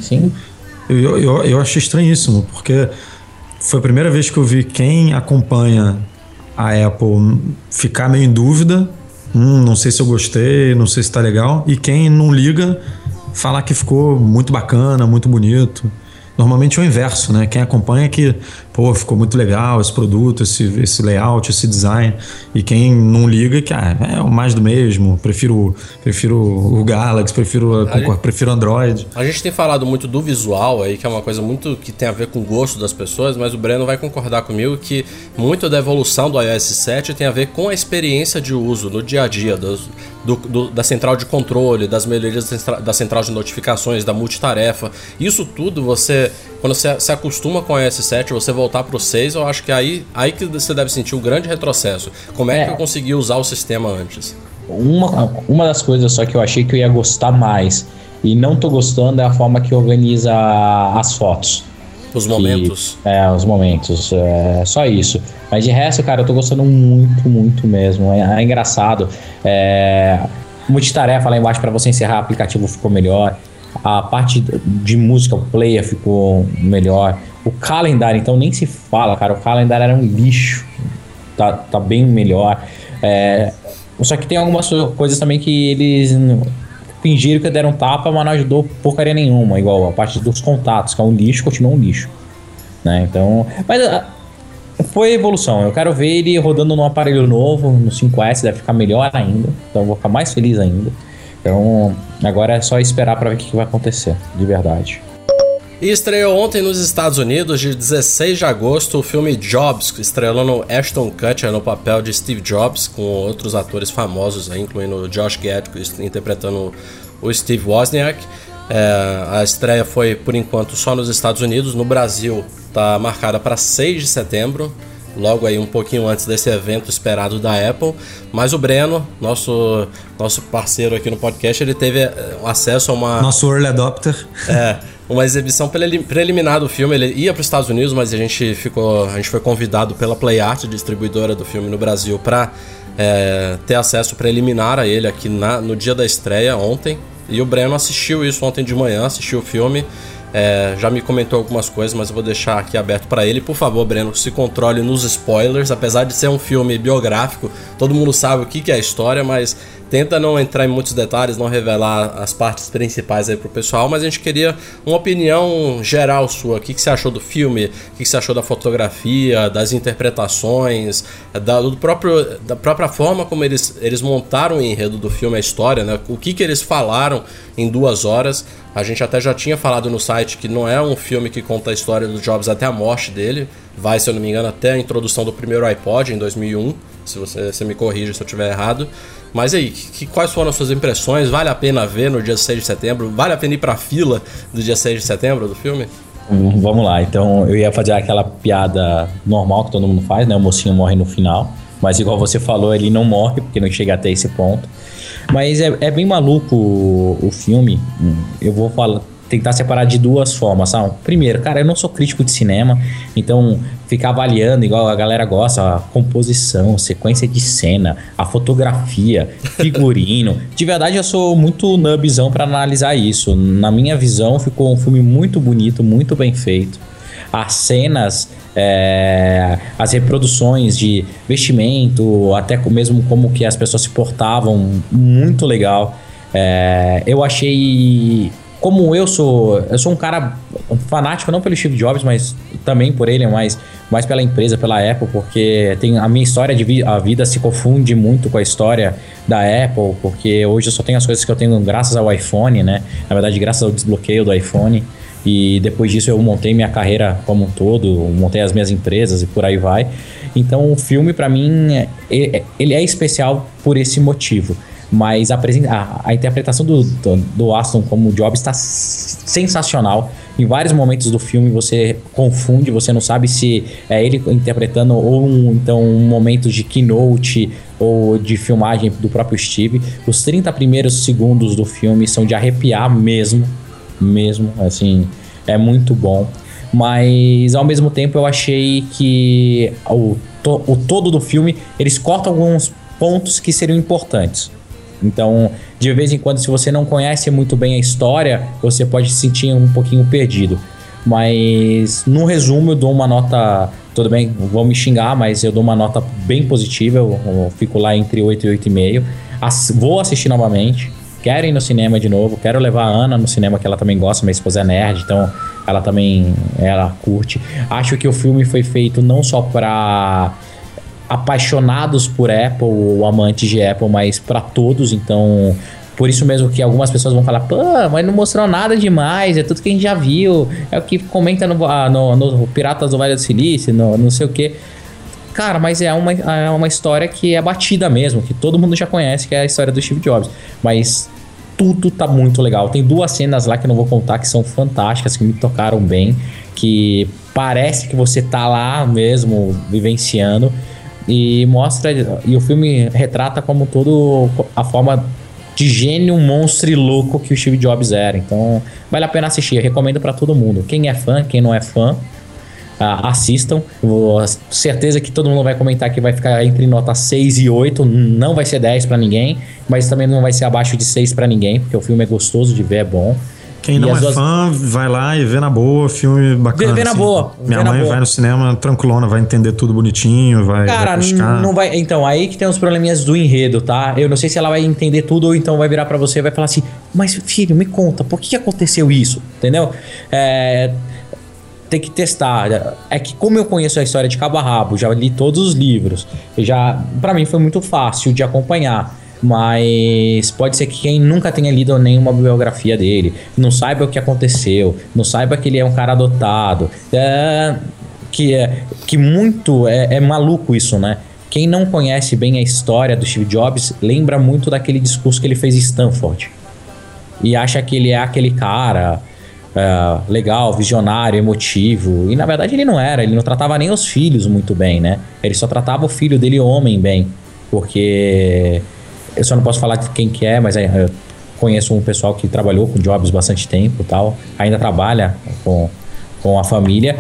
Speaker 4: Eu achei estranhíssimo, porque foi a primeira vez que eu vi quem acompanha a Apple ficar meio em dúvida. Não sei se eu gostei, não sei se tá legal. E quem não liga, falar que ficou muito bacana, muito bonito. Normalmente é o inverso, né? Quem acompanha que, ficou muito legal esse produto, esse layout, esse design. E quem não liga que, é o mais do mesmo, prefiro o Galaxy, prefiro Android.
Speaker 2: A gente tem falado muito do visual aí, que é uma coisa muito que tem a ver com o gosto das pessoas, mas o Breno vai concordar comigo que muito da evolução do iOS 7 tem a ver com a experiência de uso no dia a dia, da central de controle, das melhorias da central de notificações, da multitarefa. Isso tudo quando você se acostuma com o iOS 7, você voltar para o 6, eu acho que é aí que você deve sentir um grande retrocesso. Como é que eu consegui usar o sistema antes?
Speaker 3: Uma das coisas só que eu achei que eu ia gostar mais e não tô gostando é a forma que organiza as fotos.
Speaker 2: Os momentos.
Speaker 3: Os momentos. Só isso. Mas de resto, cara, eu tô gostando muito, muito mesmo. É engraçado. Multitarefa lá embaixo para você encerrar o aplicativo ficou melhor. A parte de música, o player ficou melhor. O calendário, então, nem se fala, cara. O calendário era um lixo. Tá bem melhor. Só que tem algumas coisas também que eles fingiram que deram tapa, mas não ajudou porcaria nenhuma. Igual a parte dos contatos, que é um lixo, continua um lixo, né? Então, mas foi evolução. Eu quero ver ele rodando num aparelho novo, no 5S, deve ficar melhor ainda. Então eu vou ficar mais feliz ainda. Então agora é só esperar para ver o que vai acontecer, de verdade.
Speaker 2: E estreou ontem nos Estados Unidos, de 16 de agosto, o filme Jobs, estrelando Ashton Kutcher no papel de Steve Jobs, com outros atores famosos, incluindo Josh Gad, interpretando o Steve Wozniak. A estreia foi, por enquanto, só nos Estados Unidos. No Brasil, está marcada para 6 de setembro, logo aí um pouquinho antes desse evento esperado da Apple. Mas o Breno, nosso parceiro aqui no podcast, ele teve acesso a uma...
Speaker 4: Nosso early adopter.
Speaker 2: Uma exibição preliminar do filme. Ele ia para os Estados Unidos, mas a gente foi convidado pela PlayArt, distribuidora do filme no Brasil, para ter acesso preliminar a ele aqui no dia da estreia, ontem. E o Breno assistiu isso ontem de manhã, assistiu o filme. Já me comentou algumas coisas, mas eu vou deixar aqui aberto para ele. Por favor, Breno, se controle nos spoilers. Apesar de ser um filme biográfico, todo mundo sabe o que é a história, mas tenta não entrar em muitos detalhes, não revelar as partes principais aí pro pessoal. Mas a gente queria uma opinião geral sua. O que você achou do filme? O que você achou da fotografia, das interpretações, da própria forma como eles montaram o enredo do filme, a história, né? O que eles falaram em 2 horas. A gente até já tinha falado no site que não é um filme que conta a história do Jobs até a morte dele. Vai, se eu não me engano, até a introdução do primeiro iPod em 2001. Se você me corrige se eu estiver errado. Mas aí, quais foram as suas impressões? Vale a pena ver no dia 6 de setembro? Vale a pena ir pra fila do dia 6 de setembro do filme?
Speaker 3: Vamos lá, então eu ia fazer aquela piada normal que todo mundo faz, né? O mocinho morre no final. Mas igual você falou, ele não morre porque não chega até esse ponto. Mas é bem maluco o filme. Eu vou tentar separar de 2 formas, sabe? Primeiro, cara, eu não sou crítico de cinema, então ficar avaliando igual a galera gosta, a composição, sequência de cena, a fotografia, figurino. De verdade, eu sou muito nubzão pra analisar isso. Na minha visão, ficou um filme muito bonito, muito bem feito. As cenas, as reproduções de vestimento, até mesmo como que as pessoas se portavam, muito legal. Eu achei... Como eu sou um cara fanático, não pelo Steve Jobs, mas também por ele, mas mais pela empresa, pela Apple, porque a minha história a vida se confunde muito com a história da Apple, porque hoje eu só tenho as coisas que eu tenho graças ao iPhone, né? Na verdade, graças ao desbloqueio do iPhone. E depois disso eu montei minha carreira como um todo, montei as minhas empresas e por aí vai. Então o filme, pra mim, ele é especial por esse motivo. Mas a interpretação do Aston como Jobs está sensacional. Em vários momentos do filme você confunde, você não sabe se é ele interpretando ou então um momento de keynote ou de filmagem do próprio Steve. Os 30 primeiros segundos do filme são de arrepiar mesmo. mesmo, assim, é muito bom. Mas ao mesmo tempo eu achei que o todo do filme, eles cortam alguns pontos que seriam importantes. Então, de vez em quando, se você não conhece muito bem a história, você pode se sentir um pouquinho perdido. Mas, no resumo, eu dou uma nota... Tudo bem, vão me xingar, mas eu dou uma nota bem positiva. Eu fico lá entre 8 e 8,5. Vou assistir novamente. Quero ir no cinema de novo. Quero levar a Ana no cinema, que ela também gosta. Minha esposa é nerd, então ela também curte. Acho que o filme foi feito não só para apaixonados por Apple ou amantes de Apple, mas para todos. Então, por isso mesmo que algumas pessoas vão falar: pô, mas não mostrou nada demais, é tudo que a gente já viu, é o que comenta no Piratas do Vale do Silício, não sei o que. Cara, mas é uma história que é batida mesmo, que todo mundo já conhece, que é a história do Steve Jobs. Mas tudo tá muito legal. Tem 2 cenas lá que eu não vou contar, que são fantásticas, que me tocaram bem, que parece que você tá lá mesmo, vivenciando. E o filme retrata como todo a forma de gênio, monstro e louco que o Steve Jobs era. Então vale a pena assistir, eu recomendo pra todo mundo. Quem é fã, quem não é fã, assistam. Certeza que todo mundo vai comentar que vai ficar entre nota 6 e 8. Não vai ser 10 pra ninguém, mas também não vai ser abaixo de 6 pra ninguém, porque o filme é gostoso de ver, é bom.
Speaker 4: Quem não é fã, vai lá e vê na boa, filme bacana.
Speaker 3: Vê na boa.
Speaker 4: Minha mãe vai no cinema tranquilona, vai entender tudo bonitinho, vai buscar.
Speaker 3: Não vai. Então, aí que tem os probleminhas do enredo, tá? Eu não sei se ela vai entender tudo ou então vai virar pra você e vai falar assim: mas filho, me conta, por que aconteceu isso? Entendeu? Tem que testar. É que como eu conheço a história de cabo a rabo, já li todos os livros, pra mim foi muito fácil de acompanhar. Mas pode ser que quem nunca tenha lido nenhuma biografia dele, não saiba o que aconteceu, não saiba que ele é um cara adotado, que muito é maluco isso, né? Quem não conhece bem a história do Steve Jobs lembra muito daquele discurso que ele fez em Stanford e acha que ele é aquele cara legal, visionário, emotivo, e na verdade ele não era. Ele não tratava nem os filhos muito bem, né? Ele só tratava o filho dele, homem, bem, porque... Eu só não posso falar de quem que é, mas eu conheço um pessoal que trabalhou com Jobs bastante tempo e tal. Ainda trabalha com a família.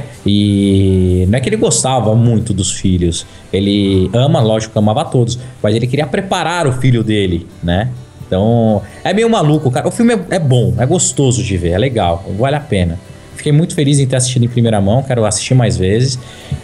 Speaker 3: E não é que ele gostava muito dos filhos. Ele lógico, amava todos. Mas ele queria preparar o filho dele, né? Então, é meio maluco, cara. O filme é bom, é gostoso de ver, é legal, vale a pena. Fiquei muito feliz em ter assistido em primeira mão, quero assistir mais vezes.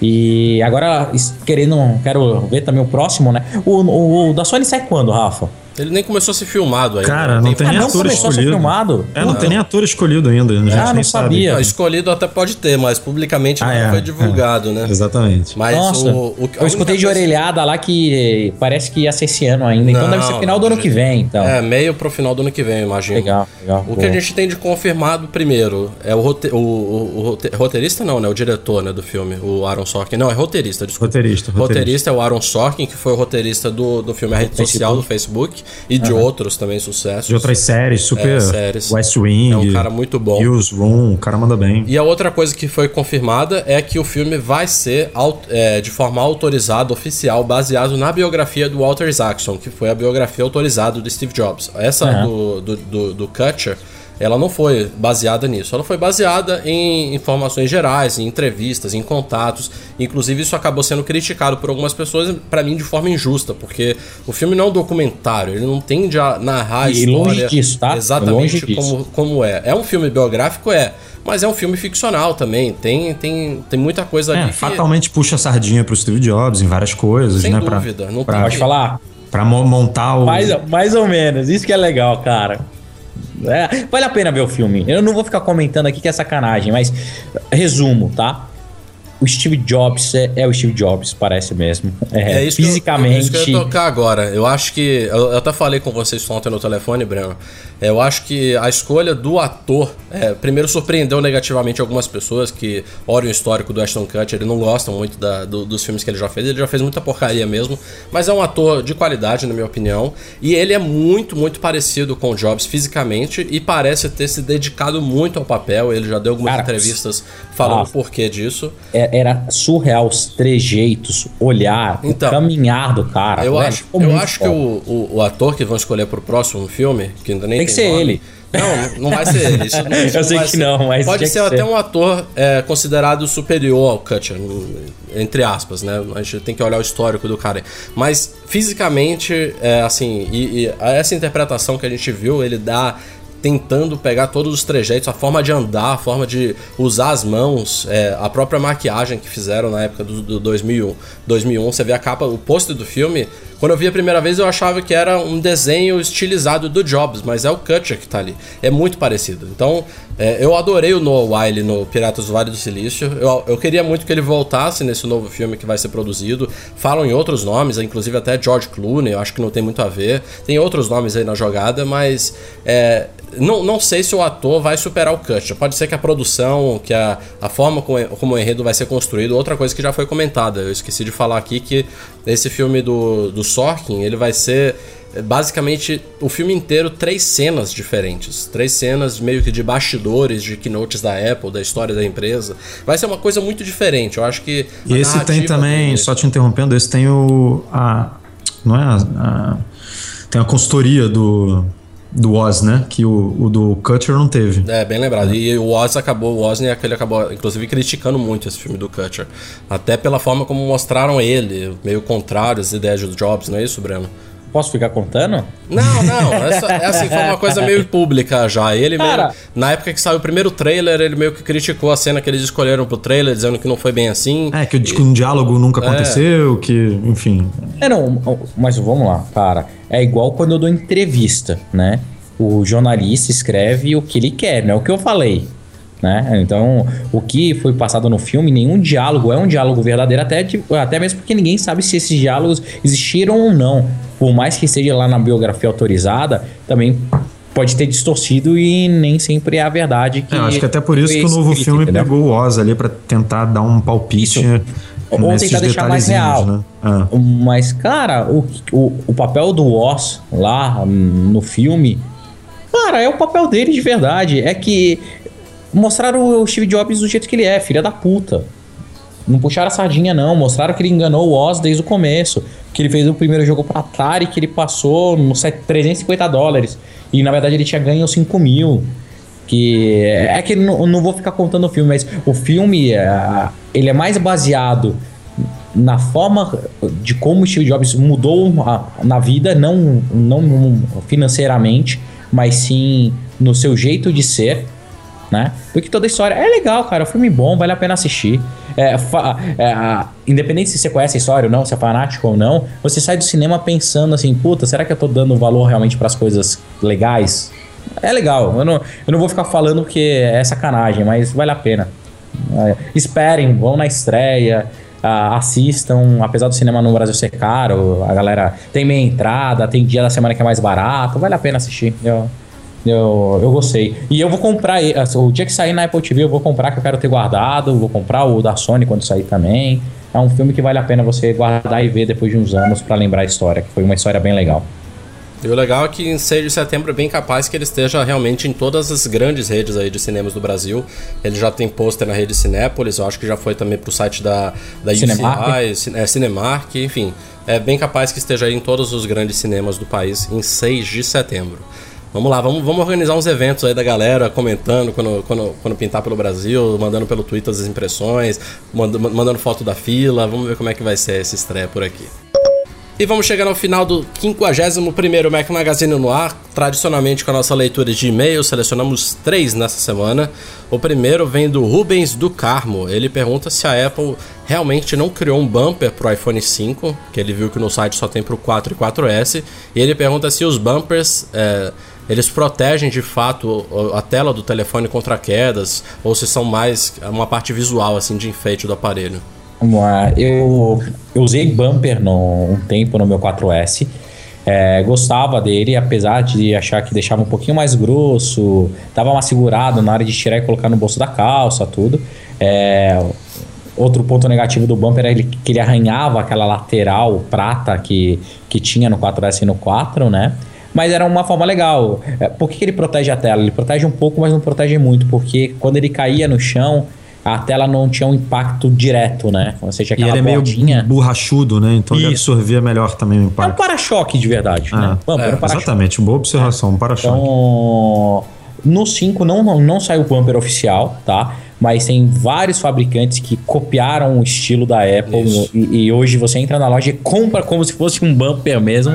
Speaker 3: E agora, quero ver também o próximo, né? O da Sony sai quando, Rafa?
Speaker 2: Ele nem começou a ser filmado ainda.
Speaker 4: Cara, não tem nem ator escolhido. Não tem nem ator escolhido ainda. A gente nem
Speaker 3: sabia.
Speaker 2: Não, escolhido até pode ter, mas publicamente não foi divulgado, né?
Speaker 4: Exatamente.
Speaker 2: Mas
Speaker 3: nossa, eu escutei de orelhada lá que parece que ia ser esse ano ainda. Então deve ser final do ano que vem. Então.
Speaker 2: Meio pro final do ano que vem, eu imagino.
Speaker 3: Legal.
Speaker 2: O que a gente tem de confirmado primeiro é o roteirista, não, né? O diretor, né, do filme, o Aaron Sorkin. Não, é roteirista, desculpa. Roteirista é o Aaron Sorkin, que foi o roteirista do filme A Rede Social do Facebook. E de outros também sucessos. De
Speaker 4: outras séries, séries. West Wing.
Speaker 2: É um cara muito bom.
Speaker 4: Newsroom, o cara manda bem.
Speaker 2: E a outra coisa que foi confirmada é que o filme vai ser de forma autorizada, oficial, baseado na biografia do Walter Isaacson, que foi a biografia autorizada do Steve Jobs. Essa do Kutcher, ela não foi baseada nisso. Ela foi baseada em informações gerais, em entrevistas, em contatos. Inclusive, isso acabou sendo criticado por algumas pessoas, pra mim, de forma injusta, porque o filme não é um documentário, ele não tende a narrar a história
Speaker 3: longe disso, tá?
Speaker 2: exatamente como é. É um filme biográfico, mas é um filme ficcional também. Tem muita coisa ali que...
Speaker 4: fatalmente puxa a sardinha pro Steve Jobs em várias coisas,
Speaker 2: sem
Speaker 4: né?
Speaker 2: dúvida.
Speaker 3: Pode falar?
Speaker 4: Pra montar o...
Speaker 3: Mais ou menos. Isso que é legal, cara. Vale a pena ver o filme. Eu não vou ficar comentando aqui que é sacanagem, mas resumo, tá? O Steve Jobs é o Steve Jobs, parece mesmo.
Speaker 2: Isso
Speaker 3: fisicamente.
Speaker 2: Que eu ia tocar agora. Eu acho que... Eu até falei com vocês ontem no telefone, Breno. Eu acho que a escolha do ator... primeiro surpreendeu negativamente algumas pessoas que olham o histórico do Ashton Kutcher. Ele não gostam muito dos filmes que ele já fez. Ele já fez muita porcaria mesmo. Mas é um ator de qualidade, na minha opinião. E ele é muito, muito parecido com o Jobs fisicamente. E parece ter se dedicado muito ao papel. Ele já deu algumas entrevistas falando o porquê disso.
Speaker 3: Era surreal os trejeitos, olhar, o caminhar do cara.
Speaker 2: Eu acho que o ator que vão escolher pro próximo filme, que ainda nem
Speaker 3: tem que ser
Speaker 2: nome,
Speaker 3: ele.
Speaker 2: Não vai ser ele. Isso
Speaker 3: Eu sei que não, mas
Speaker 2: pode
Speaker 3: tinha
Speaker 2: ser
Speaker 3: que
Speaker 2: até
Speaker 3: ser.
Speaker 2: um ator considerado superior ao Kutcher, entre aspas, né? A gente tem que olhar o histórico do cara. Mas fisicamente, assim, e essa interpretação que a gente viu, ele dá tentando pegar todos os trejeitos, a forma de andar, a forma de usar as mãos, a própria maquiagem que fizeram na época do 2001. Você vê a capa, o pôster do filme. Quando eu vi a primeira vez eu achava que era um desenho estilizado do Jobs, mas é o Kutcher que tá ali. É muito parecido. Então, eu adorei o Noah Wyle no Piratas do Vale do Silício. Eu queria muito que ele voltasse nesse novo filme que vai ser produzido. Falam em outros nomes, inclusive até George Clooney, eu acho que não tem muito a ver. Tem outros nomes aí na jogada, mas não sei se o ator vai superar o Kutcher. Pode ser que a produção, que a forma como o enredo vai ser construído. Outra coisa que já foi comentada, eu esqueci de falar aqui, que esse filme do Sorkin, ele vai ser basicamente o filme inteiro 3 cenas diferentes. 3 cenas meio que de bastidores, de keynotes da Apple, da história da empresa. Vai ser uma coisa muito diferente. Eu acho que
Speaker 4: e esse tem também, só te interrompendo, esse tem tem a consultoria do Oz, né? Que o do Kutcher não teve.
Speaker 2: Bem lembrado. E o Wozniak ele acabou, inclusive, criticando muito esse filme do Kutcher. Até pela forma como mostraram ele, meio contrário às ideias do Jobs, não é isso, Breno?
Speaker 3: Posso ficar contando?
Speaker 2: Não. Assim, foi uma coisa meio pública já. Ele mesmo, na época que saiu o primeiro trailer, ele meio que criticou a cena que eles escolheram pro trailer, dizendo que não foi bem assim.
Speaker 4: Que um diálogo nunca aconteceu, que, enfim...
Speaker 3: Mas vamos lá, cara. É igual quando eu dou entrevista, né? O jornalista escreve o que ele quer, não é o que eu falei, né? Então, o que foi passado no filme, nenhum diálogo é um diálogo verdadeiro, até mesmo porque ninguém sabe se esses diálogos existiram ou não. Por mais que esteja lá na biografia autorizada, também pode ter distorcido e nem sempre é a verdade que...
Speaker 4: acho que até por isso que o novo filme pegou o Oz ali pra tentar dar um palpite...
Speaker 3: Ou tentar deixar mais real,
Speaker 4: né?
Speaker 3: Mas, cara, o papel do Oz lá no filme, cara, é o papel dele de verdade. É que mostraram o Steve Jobs do jeito que ele é, filha da puta. Não puxaram a sardinha, não. Mostraram que ele enganou o Oz desde o começo. Que ele fez o primeiro jogo pra Atari, que ele passou nos $350. E, na verdade, ele tinha ganho 5 mil. Que não vou ficar contando o filme, mas o filme ele é mais baseado na forma de como o Steve Jobs mudou na vida, não financeiramente, mas sim no seu jeito de ser, né? Porque toda a história é legal, cara, é um filme bom, vale a pena assistir. Independente se você conhece a história ou não, se é fanático ou não, você sai do cinema pensando assim, puta, será que eu tô dando valor realmente pras coisas legais? É legal, eu não vou ficar falando porque é sacanagem, mas vale a pena. Esperem, vão na estreia, assistam. Apesar do cinema no Brasil ser caro, a galera tem meia entrada, tem dia da semana que é mais barato, vale a pena assistir. Eu gostei. E eu vou comprar, o dia que sair na Apple TV eu vou comprar, que eu quero ter guardado. Vou comprar o da Sony quando sair também. É um filme que vale a pena você guardar e ver depois de uns anos pra lembrar a história, que foi uma história bem legal.
Speaker 2: E o legal é que em 6 de setembro é bem capaz que ele esteja realmente em todas as grandes redes aí de cinemas do Brasil. Ele já tem pôster na rede Cinépolis, eu acho que já foi também pro site da UCI, Cinemark, enfim. É bem capaz que esteja aí em todos os grandes cinemas do país em 6 de setembro. Vamos lá, vamos organizar uns eventos aí da galera, comentando quando pintar pelo Brasil, mandando pelo Twitter as impressões, mandando foto da fila. Vamos ver como é que vai ser essa estreia por aqui. E vamos chegar ao final do 51º Mac Magazine no ar, tradicionalmente com a nossa leitura de e-mails. Selecionamos 3 nessa semana. O primeiro vem do Rubens do Carmo. Ele pergunta se a Apple realmente não criou um bumper para o iPhone 5, que ele viu que no site só tem para o 4 e 4S. E ele pergunta se os bumpers eles protegem de fato a tela do telefone contra quedas, ou se são mais uma parte visual assim, de enfeite do aparelho.
Speaker 3: Eu usei bumper um tempo no meu 4S, gostava dele, apesar de achar que deixava um pouquinho mais grosso, dava uma segurada na hora de tirar e colocar no bolso da calça, tudo. Outro ponto negativo do bumper é que ele arranhava aquela lateral prata que tinha no 4S e no 4, né? Mas era uma forma legal. Por que ele protege a tela? Ele protege um pouco, mas não protege muito, porque quando ele caía no chão, a tela não tinha um impacto direto, né? Ou seja, aquela
Speaker 4: ele é meio borrachudo, né? Então ele absorvia melhor também o impacto.
Speaker 3: É um para-choque de verdade, né?
Speaker 4: Exatamente, boa observação, um para-choque.
Speaker 3: Então, No 5 não saiu o bumper oficial, tá? Mas tem vários fabricantes que copiaram o estilo da Apple e hoje você entra na loja e compra como se fosse um bumper mesmo.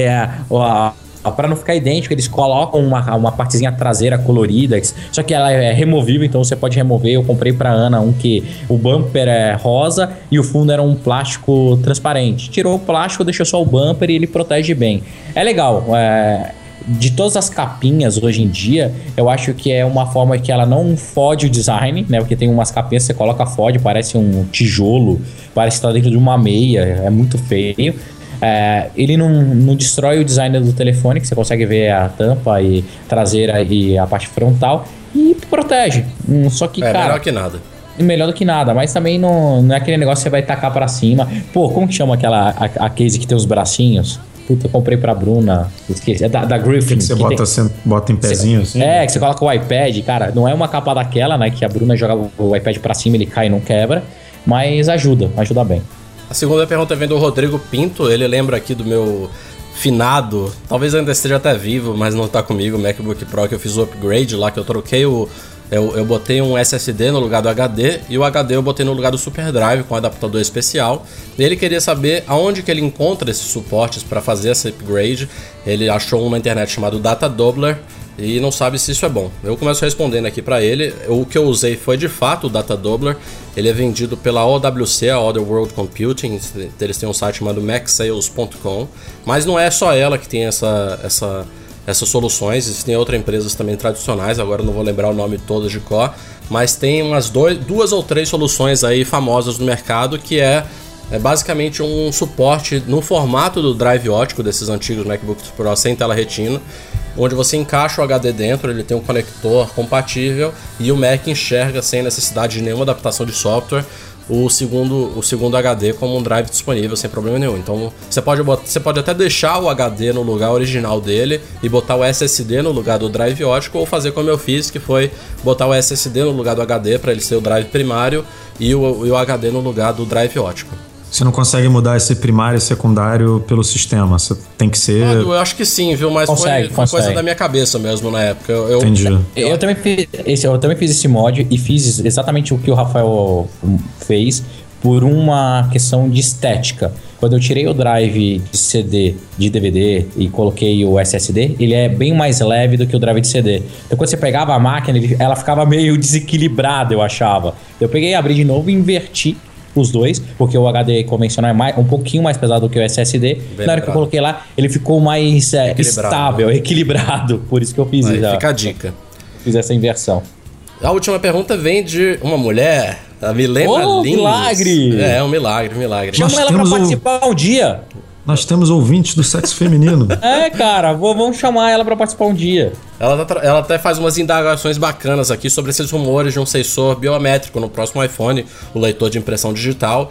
Speaker 3: Para não ficar idêntico, eles colocam uma partezinha traseira colorida, só que ela é removível, então você pode remover. Eu comprei pra Ana que o bumper é rosa e o fundo era um plástico transparente. Tirou o plástico, deixou só o bumper e ele protege bem. É legal. De todas as capinhas hoje em dia, eu acho que é uma forma que ela não fode o design, né? Porque tem umas capinhas que você coloca fode, parece um tijolo, parece que tá dentro de uma meia, é muito feio. Ele não destrói o design do telefone, que você consegue ver a tampa e traseira e a parte frontal, e protege. Só que, cara,
Speaker 2: melhor que nada.
Speaker 3: Melhor do que nada, mas também não é aquele negócio que você vai tacar pra cima. Pô, como que chama aquela a case que tem os bracinhos? Puta, eu comprei pra Bruna, esqueci, é da Griffin.
Speaker 4: Que você bota em pezinho assim?
Speaker 3: Que você coloca o iPad, cara, não é uma capa daquela, né, que a Bruna joga o iPad pra cima, ele cai e não quebra, mas ajuda bem.
Speaker 2: A segunda pergunta vem do Rodrigo Pinto, ele lembra aqui do meu finado, talvez ainda esteja até vivo, mas não tá comigo, o MacBook Pro, que eu fiz o upgrade lá, que eu troquei eu botei um SSD no lugar do HD e o HD eu botei no lugar do SuperDrive com um adaptador especial. E ele queria saber aonde que ele encontra esses suportes para fazer esse upgrade. Ele achou um na internet chamado Data Doubler e não sabe se isso é bom. Eu começo respondendo aqui para ele. O que eu usei foi de fato o Data Doubler. Ele é vendido pela OWC, a Other World Computing. Eles têm um site chamado macsales.com. Mas não é só ela que tem essas soluções, existem outras empresas também tradicionais, agora eu não vou lembrar o nome todo de cor, mas tem umas duas ou três soluções aí famosas no mercado, que é basicamente um suporte no formato do drive óptico desses antigos MacBooks Pro sem tela retina, onde você encaixa o HD dentro, ele tem um conector compatível e o Mac enxerga sem necessidade de nenhuma adaptação de software o segundo HD como um drive disponível sem problema nenhum. Então você pode até deixar o HD no lugar original dele e botar o SSD no lugar do drive óptico, ou fazer como eu fiz, que foi botar o SSD no lugar do HD para ele ser o drive primário e o HD no lugar do drive óptico.
Speaker 4: Você não consegue mudar esse primário e secundário pelo sistema, você tem que ser...
Speaker 2: Eu acho que sim, viu? Mas foi coisa da minha cabeça mesmo na época.
Speaker 4: Entendi.
Speaker 3: Eu também fiz esse mod e fiz exatamente o que o Rafael fez por uma questão de estética. Quando eu tirei o drive de CD, de DVD e coloquei o SSD, ele é bem mais leve do que o drive de CD. Então quando você pegava a máquina, ela ficava meio desequilibrada, eu achava. Eu peguei, abri de novo e inverti os dois, porque o HD convencional é um pouquinho mais pesado do que o SSD. Na hora que eu coloquei lá, ele ficou mais estável, equilibrado. Por isso que eu fiz isso.
Speaker 2: Fica a dica.
Speaker 3: Fiz essa inversão.
Speaker 2: A última pergunta vem de uma mulher, a Milena Lins.
Speaker 3: Milagre!
Speaker 2: Um milagre.
Speaker 3: Chama ela pra participar um dia.
Speaker 4: Nós temos ouvintes do sexo feminino.
Speaker 3: Cara, vamos chamar ela pra participar um dia.
Speaker 2: Ela até faz umas indagações bacanas aqui sobre esses rumores de um sensor biométrico no próximo iPhone, o leitor de impressão digital.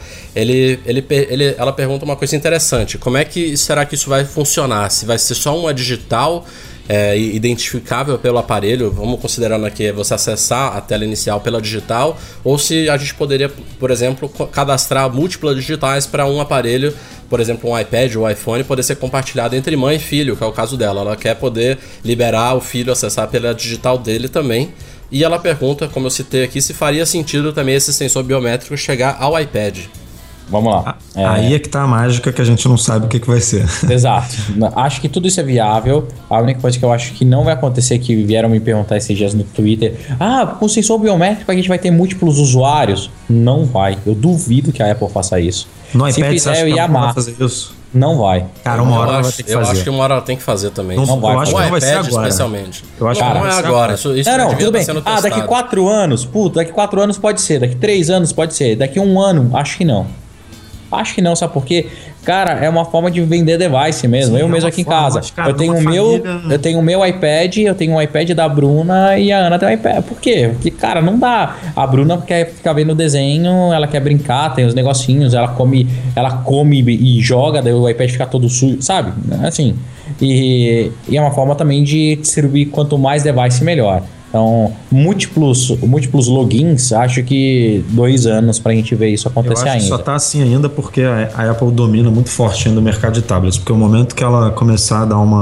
Speaker 2: Ela pergunta uma coisa interessante: como é que será que isso vai funcionar? Se vai ser só uma digital identificável pelo aparelho, vamos considerando aqui você acessar a tela inicial pela digital, ou se a gente poderia, por exemplo, cadastrar múltiplas digitais para um aparelho, por exemplo, um iPad ou um iPhone, poder ser compartilhado entre mãe e filho, que é o caso dela. Ela quer poder liberar o filho acessar pela digital dele também. E ela pergunta, como eu citei aqui, se faria sentido também esse sensor biométrico chegar ao iPad.
Speaker 3: Vamos lá.
Speaker 4: Aí é que tá a mágica, que a gente não sabe o que vai ser.
Speaker 3: Exato. Acho que tudo isso é viável. A única coisa que eu acho que não vai acontecer, que vieram me perguntar esses dias no Twitter: com sensor biométrico a gente vai ter múltiplos usuários? Não vai. Eu duvido que a Apple faça isso.
Speaker 4: No
Speaker 3: Se
Speaker 4: iPad,
Speaker 3: fizer,
Speaker 4: você acha
Speaker 3: eu
Speaker 4: que
Speaker 3: ia
Speaker 4: ela vai
Speaker 3: amar.
Speaker 4: fazer isso?
Speaker 3: Não vai.
Speaker 4: Cara, uma hora ela vai ter que fazer.
Speaker 2: Eu acho que uma hora ela tem que fazer também.
Speaker 3: Não vai.
Speaker 4: Eu acho que não vai ser
Speaker 2: iPad,
Speaker 4: agora.
Speaker 2: especialmente.
Speaker 4: Eu acho que
Speaker 2: não é agora. Isso
Speaker 3: Não, tudo bem.
Speaker 2: Sendo
Speaker 3: Daqui
Speaker 2: testado.
Speaker 3: 4 anos, daqui 4 anos pode ser. Daqui 3 anos pode ser. Daqui 1 ano, acho que não. Acho que não, sabe por quê? Cara, é uma forma de vender device mesmo.
Speaker 4: Sim,
Speaker 3: eu mesmo aqui em casa.
Speaker 4: Mas, cara,
Speaker 3: eu tenho o meu iPad, eu tenho um iPad da Bruna e a Ana tem um iPad. Por quê? Porque, cara, não dá. A Bruna quer ficar vendo desenho, ela quer brincar, tem os negocinhos, ela come e joga, daí o iPad fica todo sujo, sabe? Assim. E é uma forma também de distribuir quanto mais device, melhor. Então, múltiplos logins, acho que 2 anos pra gente ver isso acontecer ainda.
Speaker 4: Eu acho que só tá assim ainda porque a Apple domina muito forte ainda o mercado de tablets. Porque o momento que ela começar a dar uma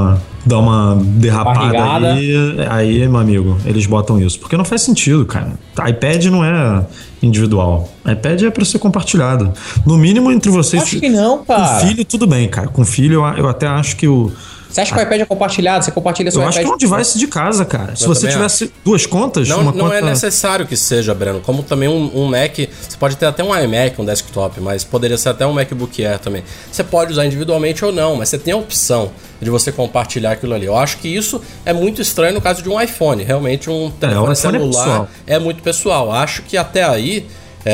Speaker 4: dá uma derrapada
Speaker 3: Barrigada.
Speaker 4: aí, meu amigo, eles botam isso. Porque não faz sentido, cara. iPad não é individual. iPad é pra ser compartilhado. No mínimo entre vocês.
Speaker 3: Acho que não, cara.
Speaker 4: Com filho, tudo bem, cara. Com filho, eu até acho que o...
Speaker 3: Você acha que o iPad é compartilhado? Você compartilha seu
Speaker 4: Eu
Speaker 3: iPad?
Speaker 4: acho que é um device de casa, cara. Se você tivesse duas contas...
Speaker 2: Não,
Speaker 4: uma
Speaker 2: não
Speaker 4: conta...
Speaker 2: é necessário que seja, Breno. Como também um Mac... Você pode ter até um iMac, um desktop, mas poderia ser até um MacBook Air também. Você pode usar individualmente ou não, mas você tem a opção de você compartilhar aquilo ali. Eu acho que isso é muito estranho no caso de um iPhone. Realmente um telefone celular é muito pessoal. Acho que até aí...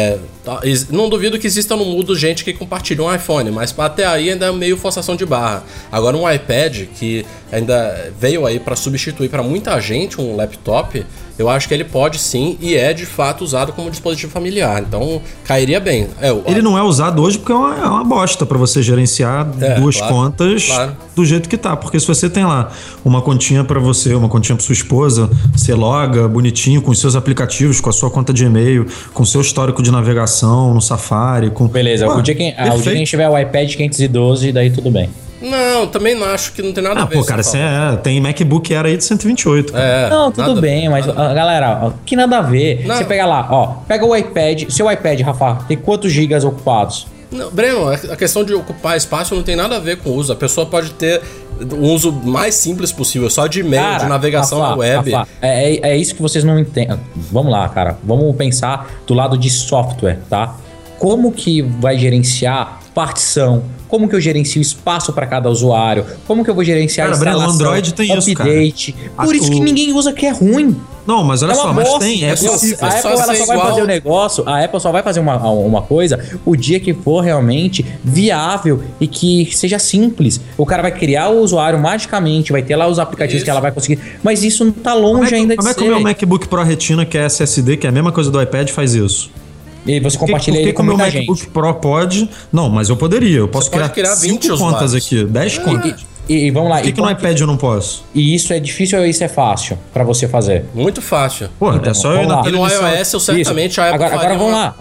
Speaker 2: não duvido que exista no mundo gente que compartilha um iPhone, mas até aí ainda é meio forçação de barra. Agora um iPad que ainda veio aí para substituir para muita gente um laptop, eu acho que ele pode sim e é de fato usado como dispositivo familiar, então cairia bem.
Speaker 4: Ele não é usado hoje porque é uma bosta para você gerenciar duas contas do jeito que tá, porque se você tem lá uma continha para você, uma continha para sua esposa, você loga bonitinho com os seus aplicativos, com a sua conta de e-mail, com o seu histórico de navegação no Safari, com...
Speaker 3: Beleza, o dia que a gente tiver o iPad 512, daí tudo bem.
Speaker 2: Não, também não acho que não tem nada a ver.
Speaker 4: Pô, cara, tem MacBook Air aí de 128.
Speaker 3: Não, tudo bem, mas galera, que nada a ver. Você pega lá, pega o iPad, seu iPad, Rafa, tem quantos gigas ocupados?
Speaker 2: Não, Breno, a questão de ocupar espaço não tem nada a ver com o uso. A pessoa pode ter um uso mais simples possível, só de e-mail, de navegação na web.
Speaker 3: Rafa, é isso que vocês não entendem. Vamos lá, cara. Vamos pensar do lado de software, tá? Como que vai gerenciar partição? Como que eu gerencio espaço para cada usuário? Como que eu vou gerenciar a instalação,
Speaker 4: o Android tem
Speaker 3: update?
Speaker 4: Isso, cara.
Speaker 3: Por isso que ninguém usa, que é ruim.
Speaker 4: Não, mas olha só, mas tem.
Speaker 3: A Apple ela só vai fazer o negócio, a Apple só vai fazer uma coisa o dia que for realmente viável e que seja simples. O cara vai criar o usuário magicamente, vai ter lá os aplicativos que ela vai conseguir, mas isso não tá longe ainda de ser.
Speaker 4: Como é que o meu MacBook Pro Retina, que é SSD, que é a mesma coisa do iPad, faz isso?
Speaker 3: E você compartilha ele com muita gente.
Speaker 4: O MacBook Pro pode... Não, mas eu poderia. Eu posso criar
Speaker 2: 20
Speaker 4: contas aqui, 10 contas.
Speaker 3: E vamos lá.
Speaker 4: Por que no iPad eu não posso?
Speaker 3: E isso é difícil ou isso é fácil pra você fazer?
Speaker 2: Muito fácil.
Speaker 4: Pô, então, é só eu ir na televisão.
Speaker 2: E no iOS eu certamente
Speaker 3: a Apple agora vamos lá.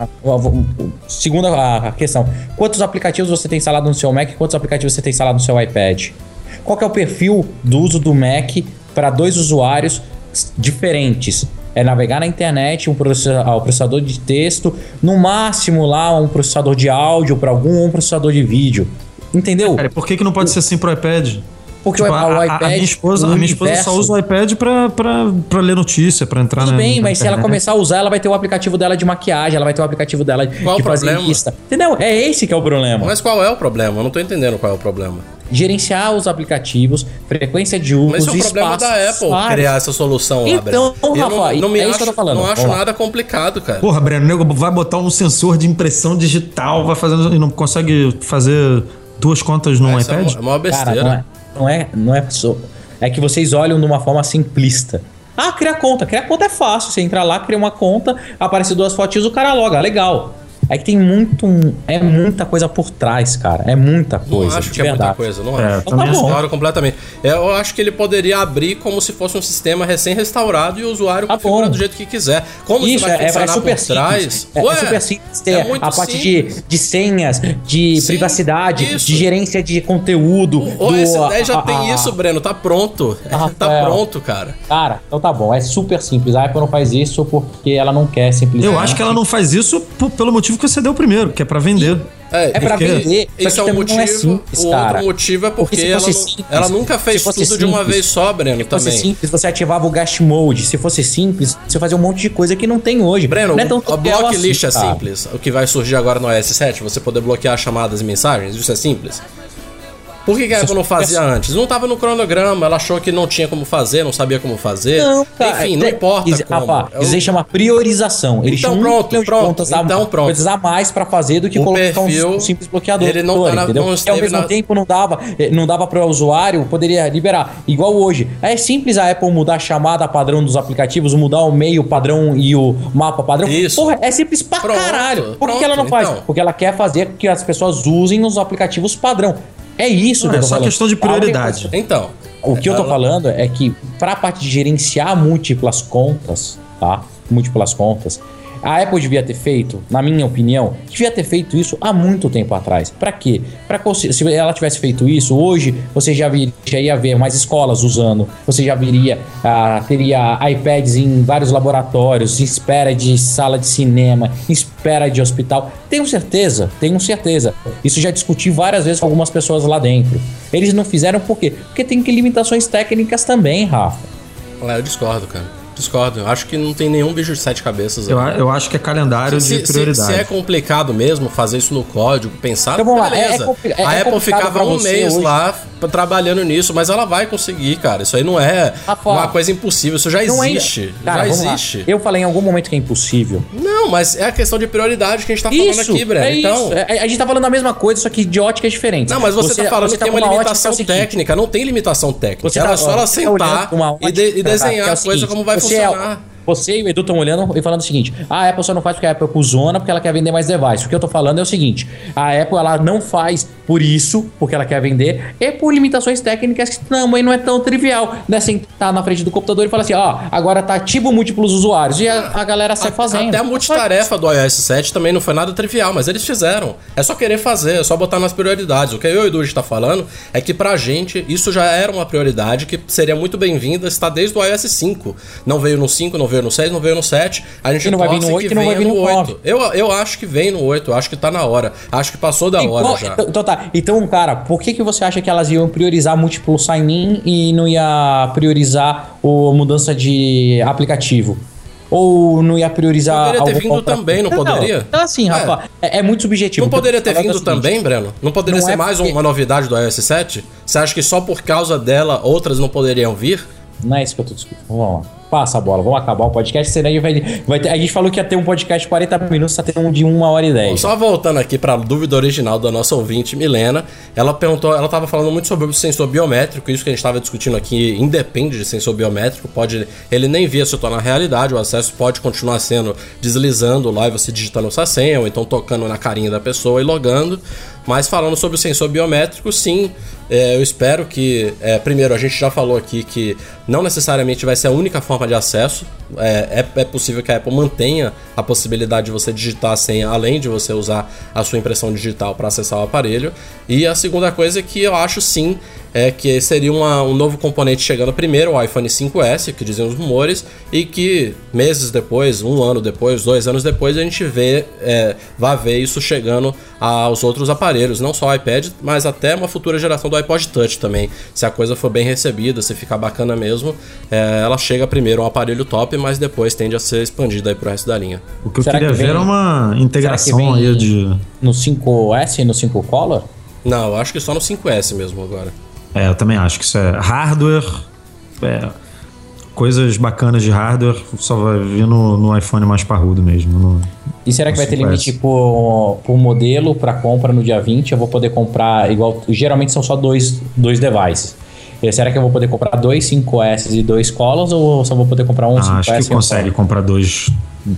Speaker 3: Segunda a questão. Quantos aplicativos você tem instalado no seu Mac e quantos aplicativos você tem instalado no seu iPad? Qual que é o perfil do uso do Mac para dois usuários diferentes? É navegar na internet, um processador de texto, no máximo lá um processador de áudio para um processador de vídeo. Entendeu?
Speaker 4: Cara, por que não pode ser assim pro iPad?
Speaker 3: Porque tipo, o iPad...
Speaker 4: A minha esposa só usa o iPad pra ler notícia, pra entrar
Speaker 3: Tudo bem, mas
Speaker 4: internet.
Speaker 3: se ela começar a usar, ela vai ter o aplicativo dela de maquiagem, ela vai ter o aplicativo dela de fazer lista. Entendeu? É esse que é o problema.
Speaker 2: Mas qual é o problema? Eu não tô entendendo qual é o problema.
Speaker 3: Gerenciar os aplicativos, frequência de uso,
Speaker 2: mas é o problema da Apple criar essa solução lá,
Speaker 3: Breno. Então, Rafa,
Speaker 2: é isso que eu tô falando. Não acho nada complicado, cara.
Speaker 4: Porra, Breno, o nego vai botar um sensor de impressão digital, vai fazendo e não consegue fazer duas contas no iPad?
Speaker 2: É uma besteira.
Speaker 3: Cara, não é é que vocês olham de uma forma simplista. Criar conta. Criar conta é fácil. Você entra lá, cria uma conta, aparece duas fotinhos, o cara loga. Legal. É que tem muita coisa por trás, cara. É muita coisa.
Speaker 2: Não acho que é muita coisa, não acho.
Speaker 3: Então tá bom.
Speaker 2: Completamente. Eu acho que ele poderia abrir como se fosse um sistema recém-restaurado e o usuário configura do jeito que quiser. Como
Speaker 3: isso
Speaker 2: vai funcionar
Speaker 3: super
Speaker 2: por trás?
Speaker 3: É super simples ter a parte de senhas, de privacidade, de gerência de conteúdo.
Speaker 2: Esse 10 já tem isso, Breno. Tá pronto. Tá pronto, cara.
Speaker 3: Cara, então tá bom. É super simples. A Apple não faz isso porque ela não quer simplesmente.
Speaker 4: Eu acho que ela não faz isso pelo motivo que você deu primeiro, que é pra vender.
Speaker 3: É pra vender.
Speaker 2: Esse é o motivo.
Speaker 3: Não é simples,
Speaker 2: o outro motivo é porque ela nunca fez tudo de uma vez só, Breno. Se fosse
Speaker 3: simples, você ativava o Guest Mode. Se fosse simples, você fazia um monte de coisa que não tem hoje.
Speaker 2: Breno, a blocklist é simples. O que vai surgir agora no iOS 7, você poder bloquear chamadas e mensagens, isso é simples. Por que a Apple não fazia antes? Não tava no cronograma, ela achou que não tinha como fazer, não sabia como fazer.
Speaker 3: Não, cara,
Speaker 2: enfim, não importa como.
Speaker 3: Rapaz, isso aí chama priorização. Eles
Speaker 2: então pronto.
Speaker 3: Coisas a mais pra fazer do que colocar um simples bloqueador.
Speaker 2: Ele não tá
Speaker 3: ao mesmo tempo não dava para o usuário, poderia liberar. Igual hoje. É simples a Apple mudar a chamada padrão dos aplicativos, mudar o e-mail padrão e o mapa padrão.
Speaker 2: Isso.
Speaker 3: Porra, é simples pra caralho. Por que ela não faz? Porque ela quer fazer com que as pessoas usem os aplicativos padrão. É isso que eu tô falando.
Speaker 4: É só questão de prioridade.
Speaker 2: Então.
Speaker 3: O que eu tô falando é que pra parte de gerenciar múltiplas contas, tá? Múltiplas contas, A Apple devia ter feito, na minha opinião, devia ter feito isso há muito tempo atrás. Pra quê? Se ela tivesse feito isso, hoje você já ia ver mais escolas usando, você já teria iPads em vários laboratórios, em espera de sala de cinema, em espera de hospital. Tenho certeza. Isso já discuti várias vezes com algumas pessoas lá dentro. Eles não fizeram por quê? Porque tem limitações técnicas também, Rafa.
Speaker 2: Eu discordo, cara. Discordo. Acho que não tem nenhum bicho de 7 cabeças.
Speaker 4: Eu acho que é calendário de prioridade.
Speaker 2: Se é complicado mesmo fazer isso no código, pensar,
Speaker 3: então, vamos
Speaker 2: beleza.
Speaker 3: Lá,
Speaker 2: a Apple ficava um mês hoje lá trabalhando nisso, mas ela vai conseguir, cara. Isso aí não é uma coisa impossível. Isso já existe.
Speaker 3: Cara, já existe. Lá. Eu falei em algum momento que é impossível.
Speaker 2: Não, mas é a questão de prioridade que a gente tá falando aqui, Breno. Então,
Speaker 3: a gente tá falando a mesma coisa, só que de óticas diferentes.
Speaker 2: Não, mas você tá falando que tem uma limitação técnica. Não tem limitação técnica. Era só ela sentar e desenhar a coisa como vai funcionar.
Speaker 3: Você e o Edu estão olhando e falando o seguinte: a Apple só não faz porque a Apple é cuzona, porque ela quer vender mais device. O que eu tô falando é o seguinte: a Apple ela não faz por isso, porque ela quer vender, e por limitações técnicas que também não é tão trivial. Não é sentar na frente do computador e falar assim: agora tá ativo múltiplos usuários. E a galera sai fazendo.
Speaker 2: Até a multitarefa do iOS 7 também não foi nada trivial, mas eles fizeram. É só querer fazer, é só botar nas prioridades. O que eu e o Edu está falando é que pra gente isso já era uma prioridade que seria muito bem-vinda, está desde o iOS 5. Não veio no 5, não veio no 6, não veio no 7. A gente
Speaker 3: não vai vir no 8 e não vai vir no 8.
Speaker 2: Eu acho que vem no 8, eu acho que tá na hora. Acho que passou da hora já.
Speaker 3: Então tá. Então, cara, por que você acha que elas iam priorizar múltiplo sign-in e não ia priorizar a mudança de aplicativo? Ou não ia priorizar...
Speaker 2: Poderia ter vindo também, não poderia?
Speaker 3: Então assim, Rafa, é muito subjetivo.
Speaker 2: Não poderia ter vindo também, Breno? Não poderia ser mais uma novidade do iOS 7? Você acha que só por causa dela outras não poderiam vir?
Speaker 3: Não é isso que eu tô discutindo. Vamos lá. Passa a bola, vamos acabar o podcast, senão vai ter, a gente falou que ia ter um podcast de 40 minutos, tá tendo um de 1h10.
Speaker 2: Só voltando aqui pra dúvida original da nossa ouvinte, Milena, ela perguntou, ela tava falando muito sobre o sensor biométrico, isso que a gente tava discutindo aqui independe de sensor biométrico, ele nem via se tornar realidade, o acesso pode continuar sendo deslizando lá e você digitando sua senha, ou então tocando na carinha da pessoa e logando. Mas falando sobre o sensor biométrico, sim, eu espero que... primeiro, a gente já falou aqui que não necessariamente vai ser a única forma de acesso. É possível que a Apple mantenha a possibilidade de você digitar a senha, além de você usar a sua impressão digital para acessar o aparelho. E a segunda coisa que eu acho, sim, é que seria um novo componente chegando primeiro, o iPhone 5S, que dizem os rumores, e que meses depois, 1 ano depois, 2 anos depois, a gente vai ver isso chegando aos outros aparelhos, não só o iPad, mas até uma futura geração do iPod Touch também. Se a coisa for bem recebida, se ficar bacana mesmo, ela chega primeiro a um aparelho top, mas depois tende a ser expandida aí pro resto da linha.
Speaker 4: O que eu queria ver era uma integração aí
Speaker 3: no 5S e no 5 Color?
Speaker 2: Não, eu acho que só no 5S mesmo agora.
Speaker 4: Eu também acho que isso é hardware, coisas bacanas de hardware só vai vir no iPhone mais parrudo mesmo.
Speaker 3: E será que vai ter limite por modelo para compra no dia 20? Eu vou poder comprar igual... Geralmente são só dois devices. Será que eu vou poder comprar 2 5S e 2 Colors ou só vou poder comprar um 5S?
Speaker 4: Acho que consegue comprar dois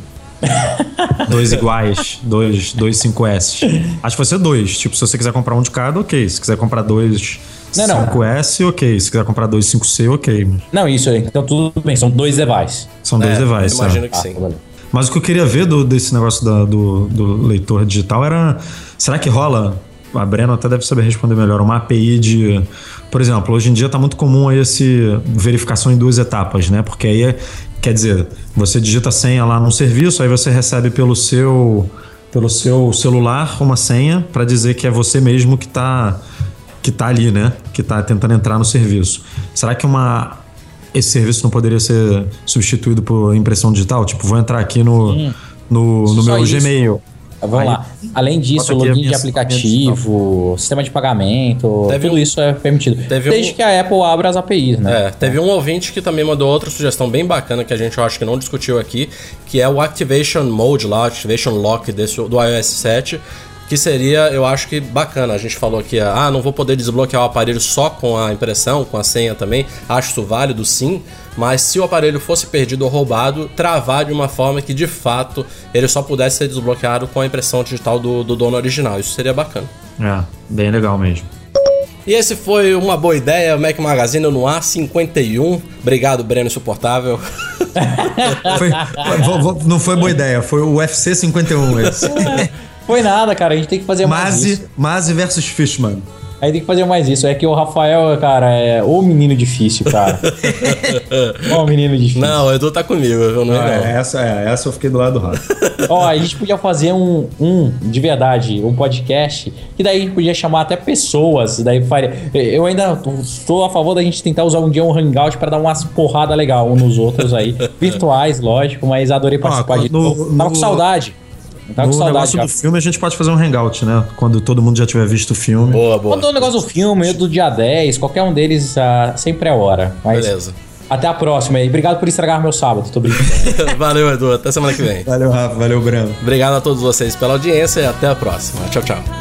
Speaker 4: iguais, dois 5S. Acho que vai ser 2. Tipo, se você quiser comprar um de cada, ok. Se quiser comprar 2 5S, ok. Se quiser comprar 2 5C, ok.
Speaker 3: Não, isso aí. Então tudo bem, são 2 devices.
Speaker 4: São 2 devices.
Speaker 2: Imagino que sim.
Speaker 4: Mas o que eu queria ver desse negócio do leitor digital era... Será que rola... A Breno até deve saber responder melhor. Uma API de... Por exemplo, hoje em dia está muito comum aí verificação em 2 etapas, né? Porque aí quer dizer, você digita a senha lá num serviço, aí você recebe pelo seu celular uma senha para dizer que é você mesmo que tá ali, né? Que tá tentando entrar no serviço. Será que esse serviço não poderia ser substituído por impressão digital? Tipo, vou entrar aqui no meu Gmail.
Speaker 3: Vamos lá. Além disso, login de aplicativo, sistema de pagamento, tudo isso é permitido. Desde que a Apple abra as APIs, né?
Speaker 2: Teve um ouvinte que também mandou outra sugestão bem bacana que a gente, eu acho que não discutiu aqui, que é o Activation Mode lá, Activation Lock do iOS 7, que seria, eu acho que bacana. A gente falou que não vou poder desbloquear o aparelho só com a impressão, com a senha também. Acho isso válido, sim. Mas se o aparelho fosse perdido ou roubado, travar de uma forma que, de fato, ele só pudesse ser desbloqueado com a impressão digital do dono original. Isso seria bacana.
Speaker 4: Bem legal mesmo.
Speaker 2: E esse foi uma boa ideia, o Mac Magazine no ar 51. Obrigado, Breno Insuportável.
Speaker 4: Não foi boa ideia, foi o UFC 51 esse.
Speaker 3: Foi nada, cara, a gente tem que fazer mais isso.
Speaker 4: Mazzi versus Fishman.
Speaker 3: Aí tem que fazer mais isso. É que o Rafael, cara, é o menino difícil, cara. O menino difícil.
Speaker 2: Não, o Edu tá comigo, eu não.
Speaker 4: Essa eu fiquei do lado do Rafa.
Speaker 3: Ó, a gente podia fazer de verdade, um podcast, que daí a gente podia chamar até pessoas, daí faria... Eu ainda estou a favor da gente tentar usar um dia um Hangout pra dar umas porrada legal uns nos outros aí. Virtuais, lógico, mas adorei participar de novo. Tava com saudade.
Speaker 4: No negócio do filme a gente pode fazer um hangout, né? Quando todo mundo já tiver visto o filme.
Speaker 2: Boa.
Speaker 3: Quando o negócio do filme, do dia 10, qualquer um deles, sempre é hora. Mas
Speaker 2: beleza.
Speaker 3: Até a próxima aí. Obrigado por estragar meu sábado, tô brincando.
Speaker 2: Valeu, Edu. Até semana que vem.
Speaker 4: Valeu, Rafa. Valeu, Breno.
Speaker 2: Obrigado a todos vocês pela audiência e até a próxima. Tchau, tchau.